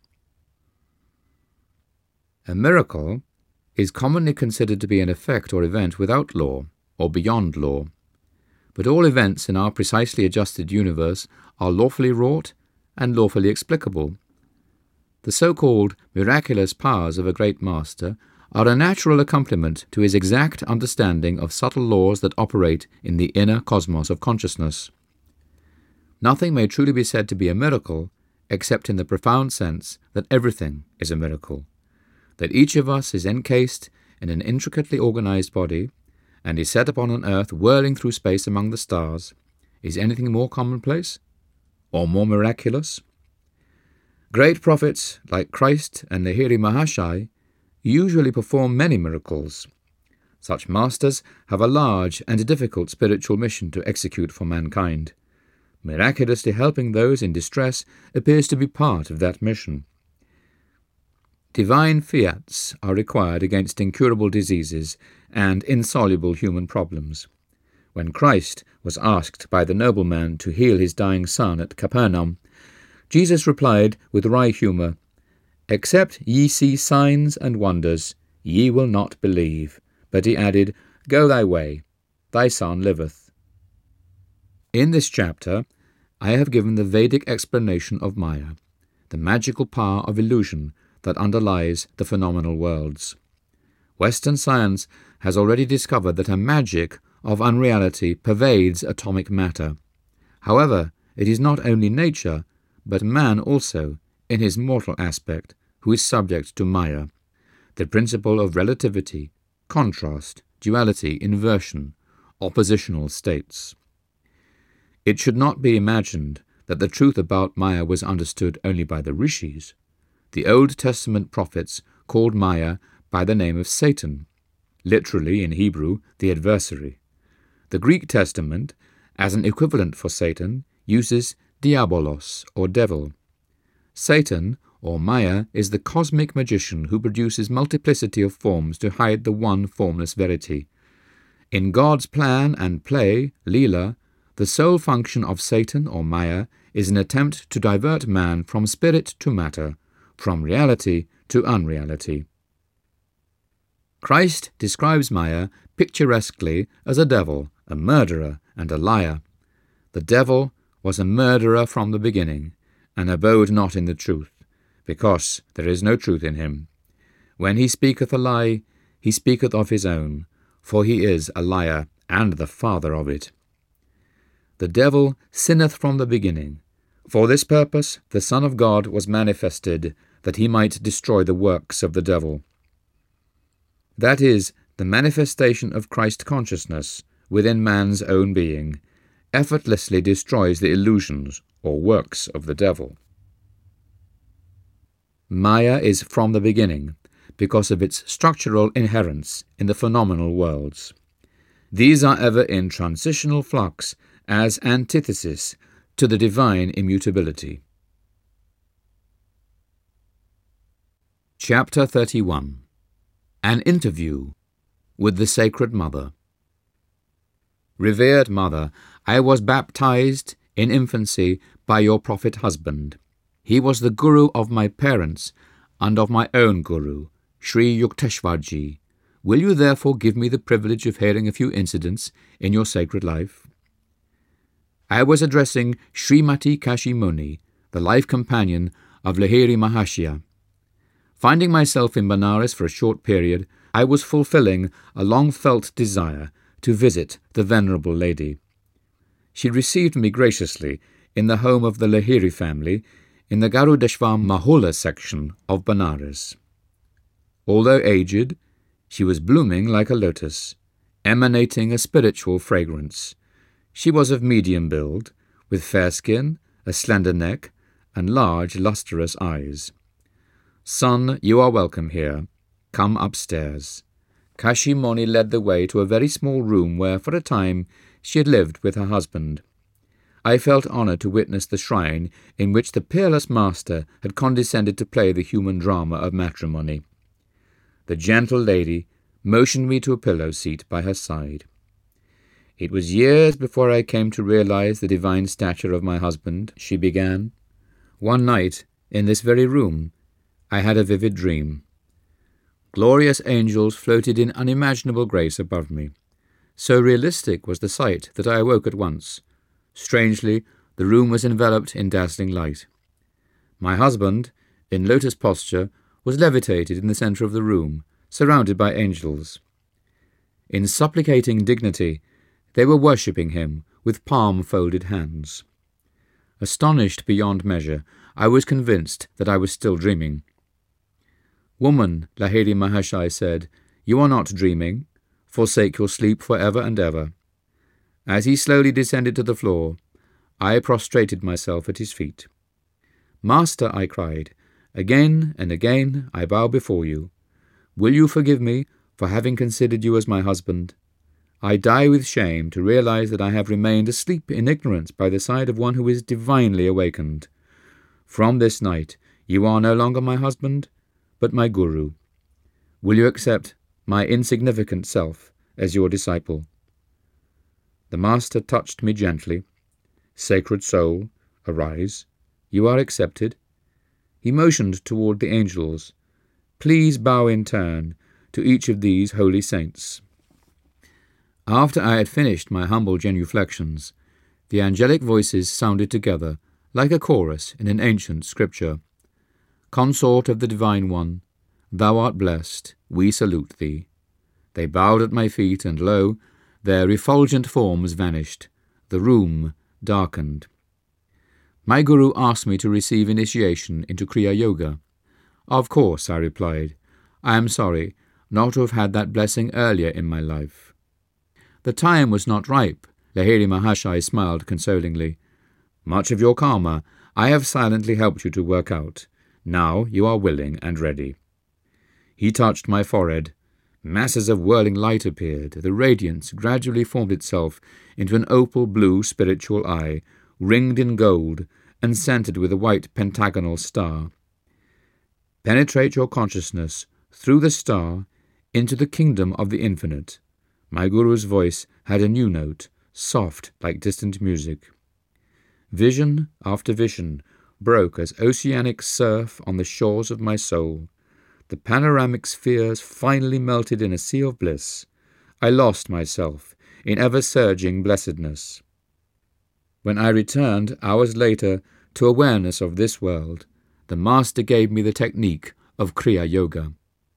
A miracle is commonly considered to be an effect or event without law, or beyond law. But all events in our precisely adjusted universe are lawfully wrought and lawfully explicable. The so-called miraculous powers of a great master are a natural accompaniment to his exact understanding of subtle laws that operate in the inner cosmos of consciousness. Nothing may truly be said to be a miracle except in the profound sense that everything is a miracle, that each of us is encased in an intricately organized body and is set upon an earth whirling through space among the stars. Is anything more commonplace or more miraculous? Great prophets like Christ and Lahiri Mahashai usually perform many miracles. Such masters have a large and difficult spiritual mission to execute for mankind. Miraculously helping those in distress appears to be part of that mission. Divine fiats are required against incurable diseases and insoluble human problems. When Christ was asked by the nobleman to heal his dying son at Capernaum, Jesus replied with wry humour, "Except ye see signs and wonders, ye will not believe." But he added, "Go thy way, thy son liveth." In this chapter, I have given the Vedic explanation of Maya, the magical power of illusion that underlies the phenomenal worlds. Western science has already discovered that a magic of unreality pervades atomic matter. However, it is not only nature, but man also, in his mortal aspect, who is subject to Maya, the principle of relativity, contrast, duality, inversion, oppositional states. It should not be imagined that the truth about Maya was understood only by the rishis. The Old Testament prophets called Maya by the name of Satan, literally in Hebrew, the adversary. The Greek Testament, as an equivalent for Satan, uses diabolos, or devil. Satan, or Maya, is the cosmic magician who produces multiplicity of forms to hide the one formless verity. In God's plan and play, Leela, The sole function of Satan or Maya is an attempt to divert man from spirit to matter, from reality to unreality. Christ describes Maya picturesquely as a devil, a murderer, and a liar. The devil was a murderer from the beginning, and abode not in the truth, because there is no truth in him. When he speaketh a lie, he speaketh of his own, for he is a liar, and the father of it. The devil sinneth from the beginning. For this purpose the Son of God was manifested, that he might destroy the works of the devil. That is, the manifestation of Christ consciousness within man's own being effortlessly destroys the illusions or works of the devil. Maya is from the beginning, because of its structural inherence in the phenomenal worlds. These are ever in transitional flux as antithesis to the divine immutability. Chapter 31. An Interview with the Sacred Mother. Revered Mother, I was baptized in infancy by your prophet husband. He was the guru of my parents and of my own guru, Sri Yukteswarji. Will you therefore give me the privilege of hearing a few incidents in your sacred life? I was addressing Srimati Kashi Muni, the life companion of Lahiri Mahashaya. Finding myself in Benares for a short period, I was fulfilling a long-felt desire to visit the Venerable Lady. She received me graciously in the home of the Lahiri family in the Garudeshwar Mahola section of Benares. Although aged, she was blooming like a lotus, emanating a spiritual fragrance. She was of medium build, with fair skin, a slender neck, and large lustrous eyes. Son, you are welcome here. Come upstairs. Kashi Muni led the way to a very small room where, for a time, she had lived with her husband. I felt honoured to witness the shrine in which the peerless master had condescended to play the human drama of matrimony. The gentle lady motioned me to a pillow seat by her side. It was years before I came to realize the divine stature of my husband, she began. One night, in this very room, I had a vivid dream. Glorious angels floated in unimaginable grace above me. So realistic was the sight that I awoke at once. Strangely, the room was enveloped in dazzling light. My husband, in lotus posture, was levitated in the centre of the room, surrounded by angels. In supplicating dignity, they were worshipping him with palm-folded hands. Astonished beyond measure, I was convinced that I was still dreaming. Woman, Lahiri Mahashaya said, you are not dreaming. Forsake your sleep for ever and ever. As he slowly descended to the floor, I prostrated myself at his feet. Master, I cried, again and again I bow before you. Will you forgive me for having considered you as my husband? I die with shame to realize that I have remained asleep in ignorance by the side of one who is divinely awakened. From this night you are no longer my husband, but my guru. Will you accept my insignificant self as your disciple? The master touched me gently. Sacred soul, arise. You are accepted. He motioned toward the angels. Please bow in turn to each of these holy saints. After I had finished my humble genuflections, the angelic voices sounded together like a chorus in an ancient scripture. Consort of the Divine One, thou art blessed, we salute thee. They bowed at my feet, and lo, their effulgent forms vanished. The room darkened. My guru asked me to receive initiation into Kriya Yoga. Of course, I replied. I am sorry not to have had that blessing earlier in my life. The time was not ripe, Lahiri Mahashaya smiled consolingly. Much of your karma I have silently helped you to work out. Now you are willing and ready. He touched my forehead. Masses of whirling light appeared. The radiance gradually formed itself into an opal-blue spiritual eye, ringed in gold and scented with a white pentagonal star. Penetrate your consciousness through the star into the kingdom of the infinite. My guru's voice had a new note, soft like distant music. Vision after vision broke as oceanic surf on the shores of my soul. The panoramic spheres finally melted in a sea of bliss. I lost myself in ever-surging blessedness. When I returned, hours later, to awareness of this world, the Master gave me the technique of Kriya Yoga.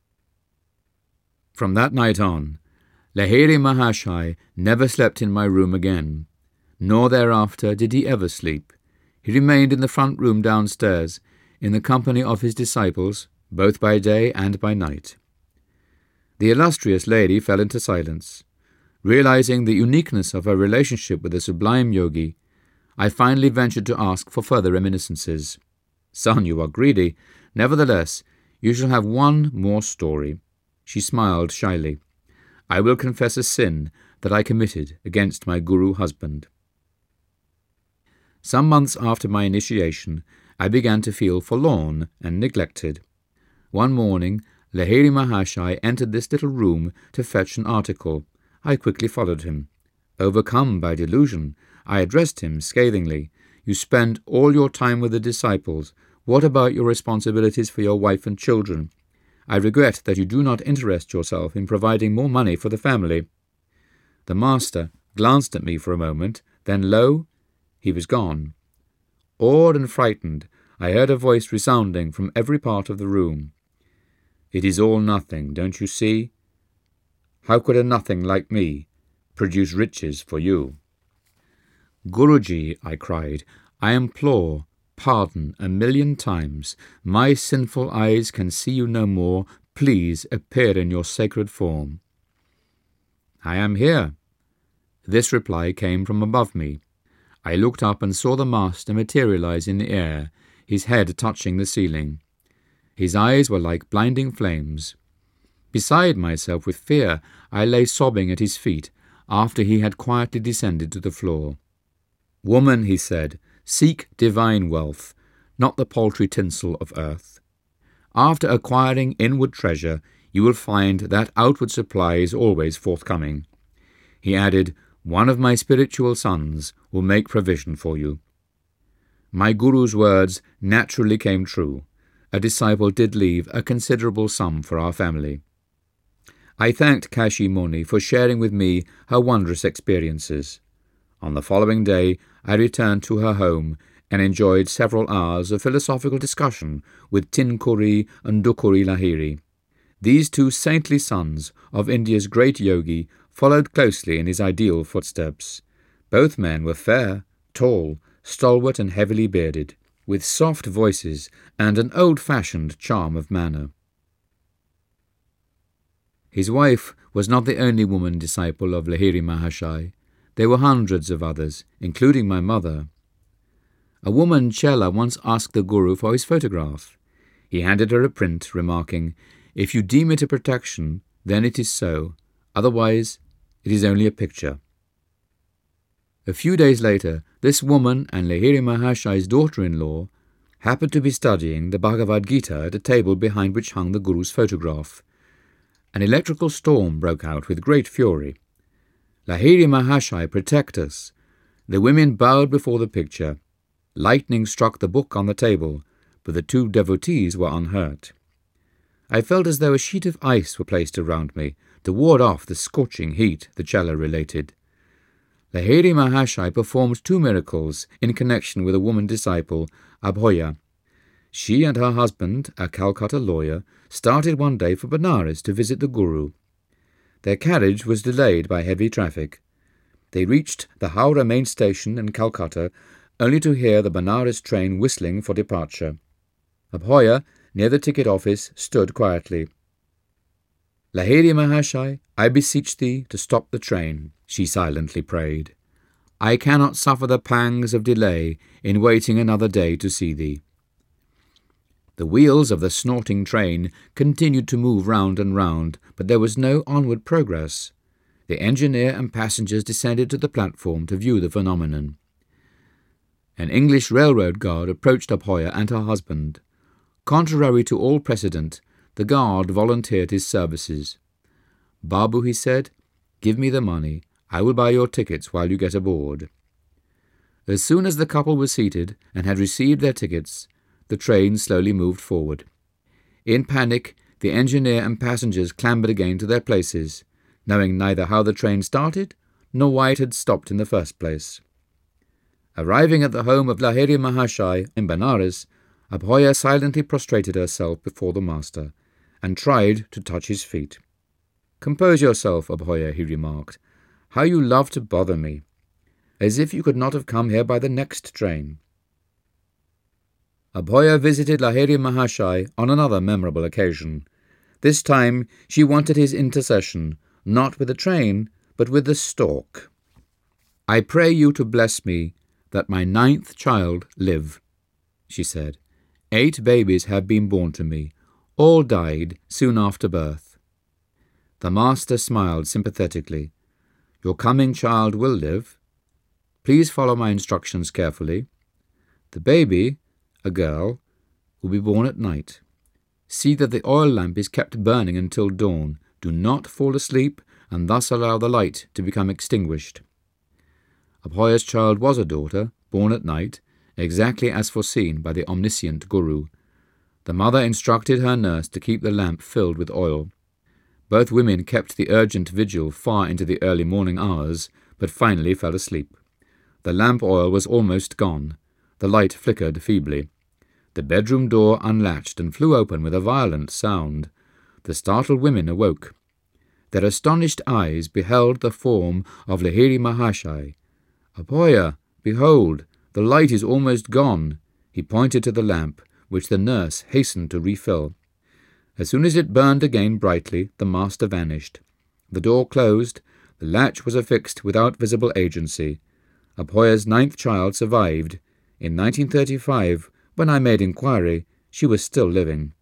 From that night on, Lahiri Mahashai never slept in my room again, nor thereafter did he ever sleep. He remained in the front room downstairs, in the company of his disciples, both by day and by night. The illustrious lady fell into silence. Realizing the uniqueness of her relationship with the sublime yogi, I finally ventured to ask for further reminiscences. Son, you are greedy. Nevertheless, you shall have one more story. She smiled shyly. I will confess a sin that I committed against my guru husband. Some months after my initiation, I began to feel forlorn and neglected. One morning, Lahiri Mahashai entered this little room to fetch an article. I quickly followed him. Overcome by delusion, I addressed him scathingly. You spend all your time with the disciples. What about your responsibilities for your wife and children? I regret that you do not interest yourself in providing more money for the family. The master glanced at me for a moment, then lo, he was gone. Awed and frightened, I heard a voice resounding from every part of the room. It is all nothing, don't you see? How could a nothing like me produce riches for you? Guruji, I cried, I implore pardon 1,000,000 times. My sinful eyes can see you no more. Please appear in your sacred form. I am here. This reply came from above me. I looked up and saw the master materialize in the air, his head touching the ceiling. His eyes were like blinding flames. Beside myself with fear, I lay sobbing at his feet after he had quietly descended to the floor. Woman, he said, seek divine wealth, not the paltry tinsel of earth. After acquiring inward treasure, you will find that outward supply is always forthcoming. He added, one of my spiritual sons will make provision for you. My guru's words naturally came true. A disciple did leave a considerable sum for our family. I thanked Kashi Muni for sharing with me her wondrous experiences. On the following day, I returned to her home and enjoyed several hours of philosophical discussion with Tinkuri and Dukuri Lahiri. These two saintly sons of India's great yogi followed closely in his ideal footsteps. Both men were fair, tall, stalwart and heavily bearded, with soft voices and an old-fashioned charm of manner. His wife was not the only woman disciple of Lahiri Mahashai. There were hundreds of others, including my mother. A woman Chela once asked the Guru for his photograph. He handed her a print, remarking, "If you deem it a protection, then it is so. Otherwise, it is only a picture." A few days later, this woman and Lahiri Mahashai's daughter-in-law happened to be studying the Bhagavad Gita at a table behind which hung the Guru's photograph. An electrical storm broke out with great fury. Lahiri Mahashai, protect us. The women bowed before the picture. Lightning struck the book on the table, but the two devotees were unhurt. I felt as though a sheet of ice were placed around me to ward off the scorching heat, the Chela related. Lahiri Mahashai performed 2 miracles in connection with a woman disciple, Abhoya. She and her husband, a Calcutta lawyer, started one day for Benares to visit the Guru. Their carriage was delayed by heavy traffic. They reached the Howrah main station in Calcutta only to hear the Benares train whistling for departure. Abhoya, near the ticket office, stood quietly. Lahiri Mahashai, I beseech thee to stop the train, she silently prayed. I cannot suffer the pangs of delay in waiting another day to see thee. The wheels of the snorting train continued to move round and round, but there was no onward progress. The engineer and passengers descended to the platform to view the phenomenon. An English railroad guard approached Abhoya and her husband. Contrary to all precedent, the guard volunteered his services. Babu, he said, give me the money. I will buy your tickets while you get aboard." As soon as the couple were seated and had received their tickets, the train slowly moved forward. In panic, the engineer and passengers clambered again to their places, knowing neither how the train started nor why it had stopped in the first place. Arriving at the home of Lahiri Mahashai in Benares, Abhoya silently prostrated herself before the master and tried to touch his feet. "Compose yourself, Abhoya," he remarked. "How you love to bother me. As if you could not have come here by the next train." Abhoya visited Lahiri Mahashai on another memorable occasion. This time she wanted his intercession, not with the train, but with the stork. "I pray you to bless me that my 9th child live," she said. "8 babies have been born to me. All died soon after birth." The master smiled sympathetically. "Your coming child will live. Please follow my instructions carefully. The baby, a girl, will be born at night. See that the oil lamp is kept burning until dawn. Do not fall asleep and thus allow the light to become extinguished." Abhoya's child was a daughter, born at night, exactly as foreseen by the omniscient Guru. The mother instructed her nurse to keep the lamp filled with oil. Both women kept the urgent vigil far into the early morning hours, but finally fell asleep. The lamp oil was almost gone. The light flickered feebly. The bedroom door unlatched and flew open with a violent sound. The startled women awoke. Their astonished eyes beheld the form of Lahiri Mahashai. "Abhoya, behold, the light is almost gone." He pointed to the lamp, which the nurse hastened to refill. As soon as it burned again brightly, the master vanished. The door closed. The latch was affixed without visible agency. Abhoya's 9th child survived. In 1935, when I made inquiry, she was still living.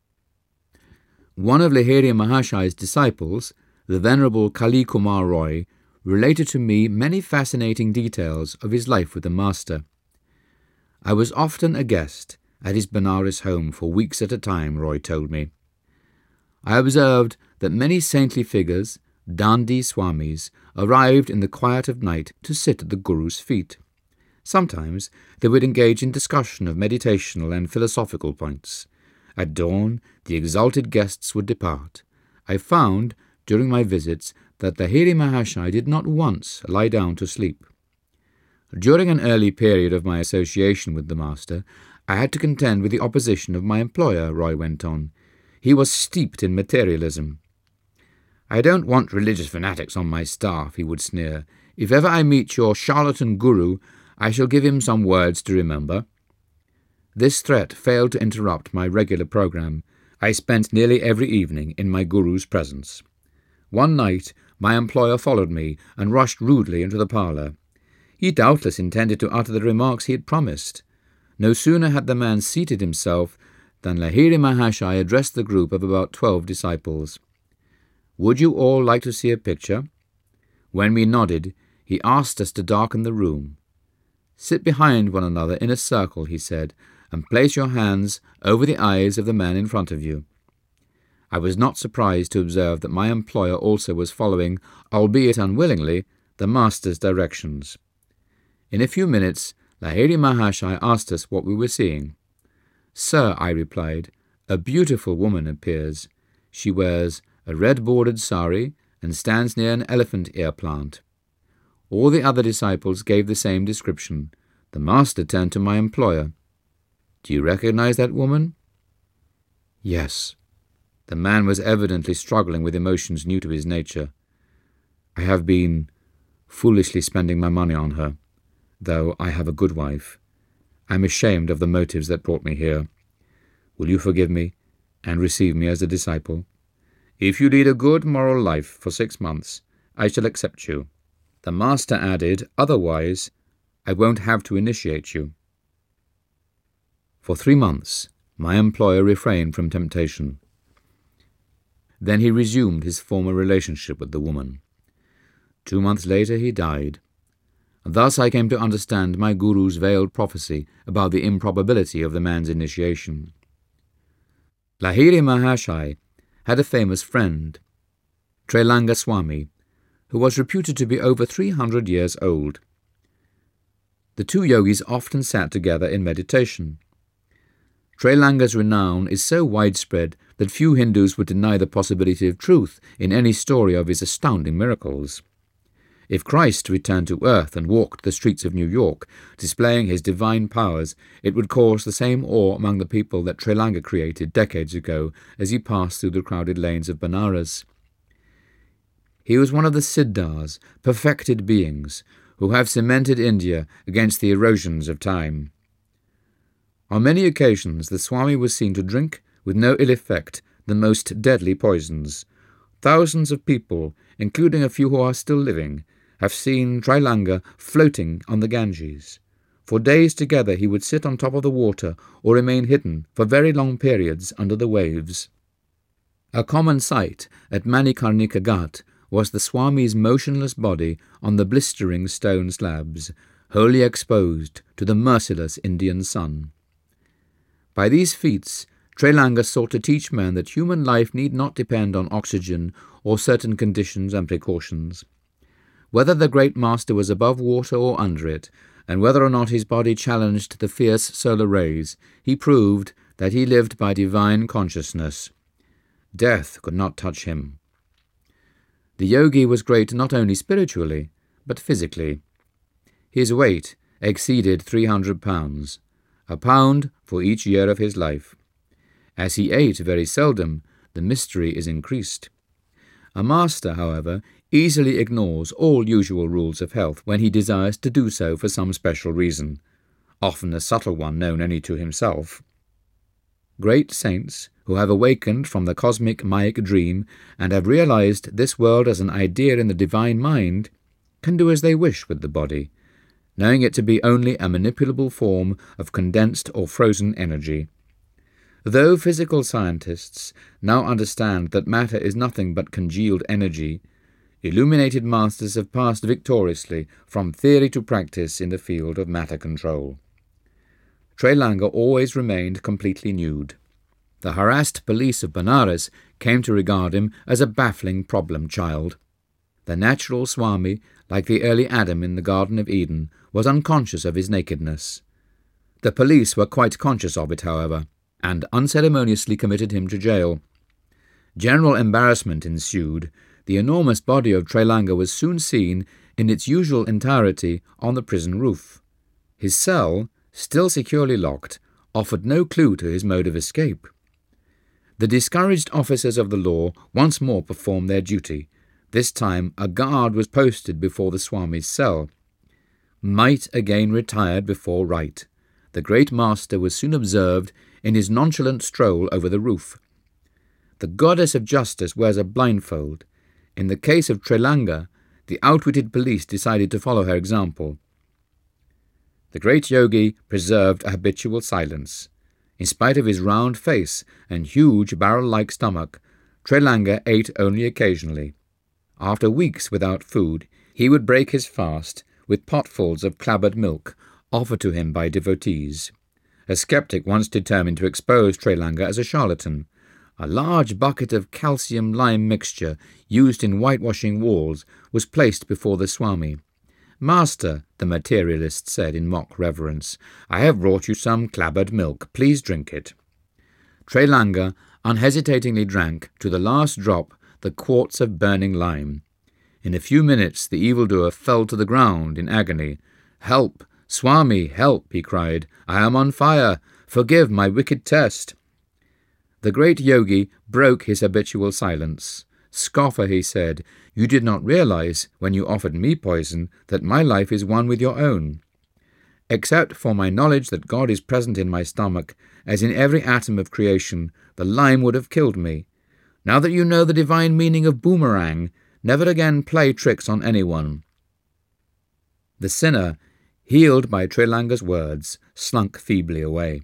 One of Lahiri Mahashai's disciples, the Venerable Kali Kumar Roy, related to me many fascinating details of his life with the master. "I was often a guest at his Benares home for weeks at a time," Roy told me. "I observed that many saintly figures, Dandi Swamis, arrived in the quiet of night to sit at the Guru's feet. Sometimes they would engage in discussion of meditational and philosophical points. At dawn, the exalted guests would depart. I found, during my visits, that Lahiri Mahashai did not once lie down to sleep. During an early period of my association with the master, I had to contend with the opposition of my employer," Roy went on. "He was steeped in materialism. 'I don't want religious fanatics on my staff,' he would sneer. 'If ever I meet your charlatan guru, I shall give him some words to remember.' This threat failed to interrupt my regular program. I spent nearly every evening in my guru's presence. One night my employer followed me and rushed rudely into the parlour. He doubtless intended to utter the remarks he had promised. No sooner had the man seated himself than Lahiri Mahashai addressed the group of about 12 disciples. 'Would you all like to see a picture?' When we nodded, he asked us to darken the room. 'Sit behind one another in a circle,' he said, 'and place your hands over the eyes of the man in front of you.' I was not surprised to observe that my employer also was following, albeit unwillingly, the master's directions. In a few minutes, Lahiri Mahashai asked us what we were seeing. 'Sir,' I replied, 'a beautiful woman appears. She wears a red-bordered sari and stands near an elephant ear plant.' All the other disciples gave the same description. The master turned to my employer. 'Do you recognize that woman?' 'Yes.' The man was evidently struggling with emotions new to his nature. 'I have been foolishly spending my money on her, though I have a good wife. I'm ashamed of the motives that brought me here. Will you forgive me and receive me as a disciple? If you lead a good moral life for 6 months, I shall accept you.' The master added, 'Otherwise, I won't have to initiate you.' For 3 months, my employer refrained from temptation. Then he resumed his former relationship with the woman. 2 months later he died. Thus I came to understand my guru's veiled prophecy about the improbability of the man's initiation. Lahiri Mahashai had a famous friend, Trailanga Swami, who was reputed to be over 300 years old. The two yogis often sat together in meditation. Trelanga's renown is so widespread that few Hindus would deny the possibility of truth in any story of his astounding miracles. If Christ returned to earth and walked the streets of New York, displaying his divine powers, it would cause the same awe among the people that Trelanga created decades ago as he passed through the crowded lanes of Benares. He was one of the Siddhas, perfected beings, who have cemented India against the erosions of time. On many occasions the Swami was seen to drink, with no ill effect, the most deadly poisons. Thousands of people, including a few who are still living, have seen Treilanga floating on the Ganges. For days together he would sit on top of the water or remain hidden for very long periods under the waves. A common sight at Manikarnika Ghat was the Swami's motionless body on the blistering stone slabs, wholly exposed to the merciless Indian sun. By these feats, Treilanga sought to teach man that human life need not depend on oxygen or certain conditions and precautions. Whether the great master was above water or under it, and whether or not his body challenged the fierce solar rays, he proved that he lived by divine consciousness. Death could not touch him. The yogi was great not only spiritually, but physically. His weight exceeded 300 pounds, a pound for each year of his life. As he ate very seldom, the mystery is increased. A master, however, easily ignores all usual rules of health when he desires to do so for some special reason, often a subtle one known only to himself. Great saints, who have awakened from the cosmic Mayic dream and have realized this world as an idea in the divine mind, can do as they wish with the body, knowing it to be only a manipulable form of condensed or frozen energy. Though physical scientists now understand that matter is nothing but congealed energy, illuminated masters have passed victoriously from theory to practice in the field of matter control. Treilanga always remained completely nude. The harassed police of Benares came to regard him as a baffling problem child. The natural Swami, like the early Adam in the Garden of Eden, was unconscious of his nakedness. The police were quite conscious of it, however, and unceremoniously committed him to jail. General embarrassment ensued. The enormous body of Treilanga was soon seen in its usual entirety on the prison roof. His cell, still securely locked, offered no clue to his mode of escape. The discouraged officers of the law once more performed their duty. This time a guard was posted before the Swami's cell. Might again retired before right. The great master was soon observed in his nonchalant stroll over the roof. The goddess of justice wears a blindfold. In the case of Treilanga, the outwitted police decided to follow her example. The great yogi preserved a habitual silence. In spite of his round face and huge barrel-like stomach, Treilanga ate only occasionally. After weeks without food, he would break his fast with potfuls of clabbered milk offered to him by devotees. A skeptic once determined to expose Treilanga as a charlatan. A large bucket of calcium-lime mixture used in whitewashing walls was placed before the Swami. "Master," the materialist said in mock reverence, "I have brought you some clabbered milk. Please drink it." Treilanga unhesitatingly drank, to the last drop, the quarts of burning lime. In a few minutes the evildoer fell to the ground in agony. "Help! Swami, help!" he cried. "I am on fire! Forgive my wicked test!" The great yogi broke his habitual silence. "Scoffer," he said, "you did not realize, when you offered me poison, that my life is one with your own. Except for my knowledge that God is present in my stomach, as in every atom of creation, the lime would have killed me. Now that you know the divine meaning of boomerang, never again play tricks on anyone." The sinner, healed by Treilanga's words, slunk feebly away.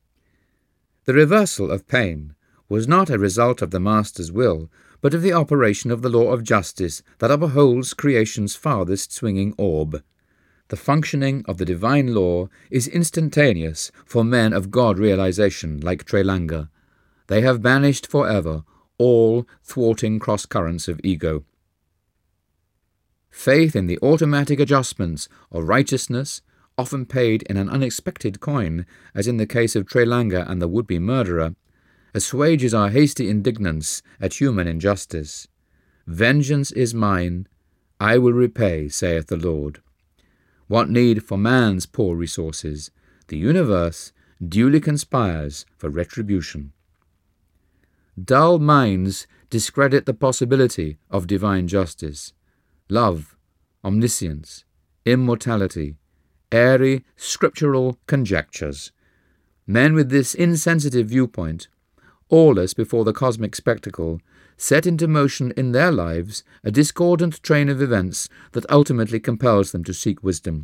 The reversal of pain was not a result of the Master's will, but of the operation of the law of justice that upholds creation's farthest swinging orb. The functioning of the divine law is instantaneous for men of God-realization like Treilanga. They have banished forever all thwarting cross-currents of ego. faith in the automatic adjustments of righteousness, often paid in an unexpected coin, as in the case of Trelanga and the would-be murderer, assuages our hasty indignance at human injustice. Vengeance is mine, I will repay, saith the Lord. What need for man's poor resources? The universe duly conspires for retribution. Dull minds discredit the possibility of divine justice. Love, omniscience, immortality, airy scriptural conjectures. Men with this insensitive viewpoint, aweless before the cosmic spectacle, set into motion in their lives a discordant train of events that ultimately compels them to seek wisdom.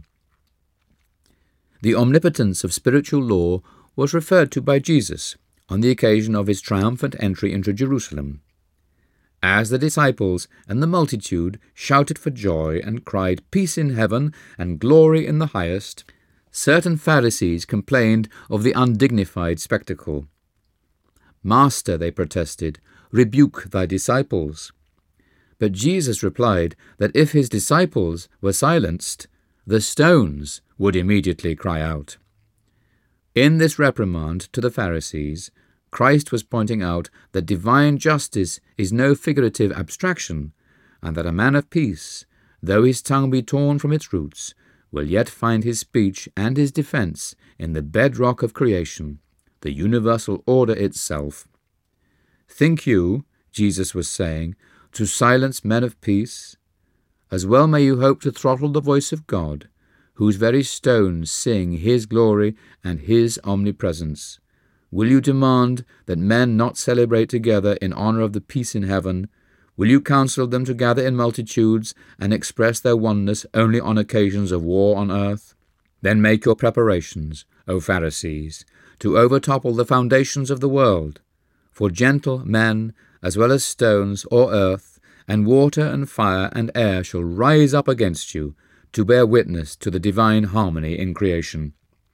The omnipotence of spiritual law was referred to by Jesus on the occasion of his triumphant entry into Jerusalem. As the disciples and the multitude shouted for joy and cried, "Peace in heaven and glory in the highest," certain Pharisees complained of the undignified spectacle. "Master," they protested, "rebuke thy disciples." But Jesus replied that if his disciples were silenced, the stones would immediately cry out. In this reprimand to the Pharisees, Christ was pointing out that divine justice is no figurative abstraction, and that a man of peace, though his tongue be torn from its roots, will yet find his speech and his defense in the bedrock of creation, the universal order itself. Think you, Jesus was saying, to silence men of peace? As well may you hope to throttle the voice of God, whose very stones sing his glory and his omnipresence. Will you demand that men not celebrate together in honor of the peace in heaven? Will you counsel them to gather in multitudes and express their oneness only on occasions of war on earth? Then make your preparations, O Pharisees, to overtopple the foundations of the world. For gentle men, as well as stones or earth, and water and fire and air shall rise up against you, to bear witness to the divine harmony in creation.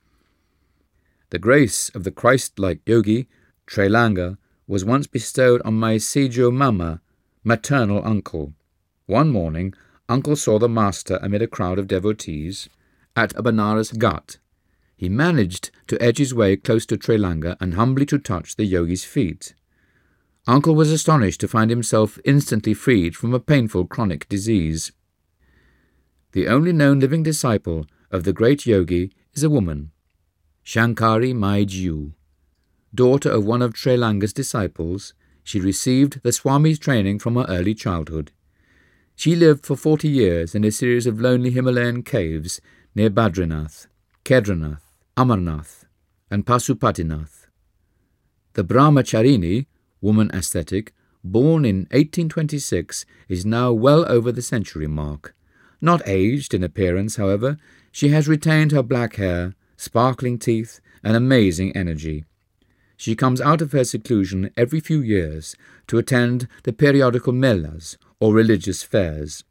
The grace of the Christ-like yogi, Trelanga, was once bestowed on my Sejo Mama, maternal uncle. One morning, uncle saw the master amid a crowd of devotees at a Banaras Ghat. He managed to edge his way close to Trelanga and humbly to touch the yogi's feet. Uncle was astonished to find himself instantly freed from a painful chronic disease. The only known living disciple of the great yogi is a woman, Shankari Mai Jiu. Daughter of one of Trelanga's disciples, she received the Swami's training from her early childhood. She lived for 40 years in a series of lonely Himalayan caves near Badrinath, Kedranath, Amarnath, and Pasupatinath. The Brahmacharini, woman ascetic, born in 1826, is now well over the century mark. Not aged in appearance, however, she has retained her black hair, sparkling teeth, and amazing energy. She comes out of her seclusion every few years to attend the periodical melas, or religious fairs.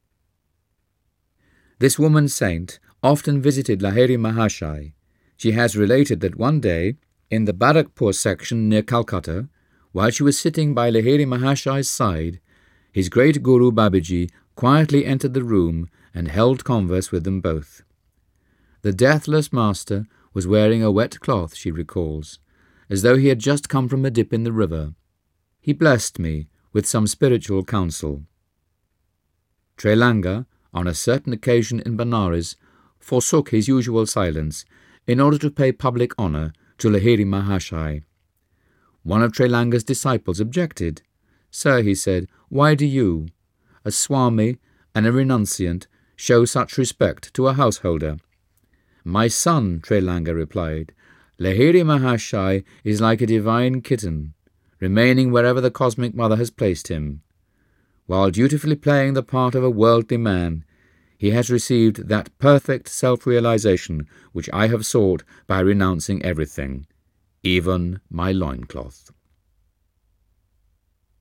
This woman saint often visited Lahiri Mahashai. She has related that one day, in the Barakpur section near Calcutta, while she was sitting by Lahiri Mahashai's side, his great guru Babiji quietly entered the room and held converse with them both. The deathless master was wearing a wet cloth, she recalls, as though he had just come from a dip in the river. He blessed me with some spiritual counsel. Trelanga, on a certain occasion in Benares, forsook his usual silence in order to pay public honor to Lahiri Mahashai. One of Trelanga's disciples objected. "Sir," he said, "why do you, a Swami and a renunciant, show such respect to a householder?" "My son," Trelanga replied, "Lahiri Mahashai is like a divine kitten, remaining wherever the cosmic mother has placed him. While dutifully playing the part of a worldly man, he has received that perfect self-realization which I have sought by renouncing everything, even my loincloth."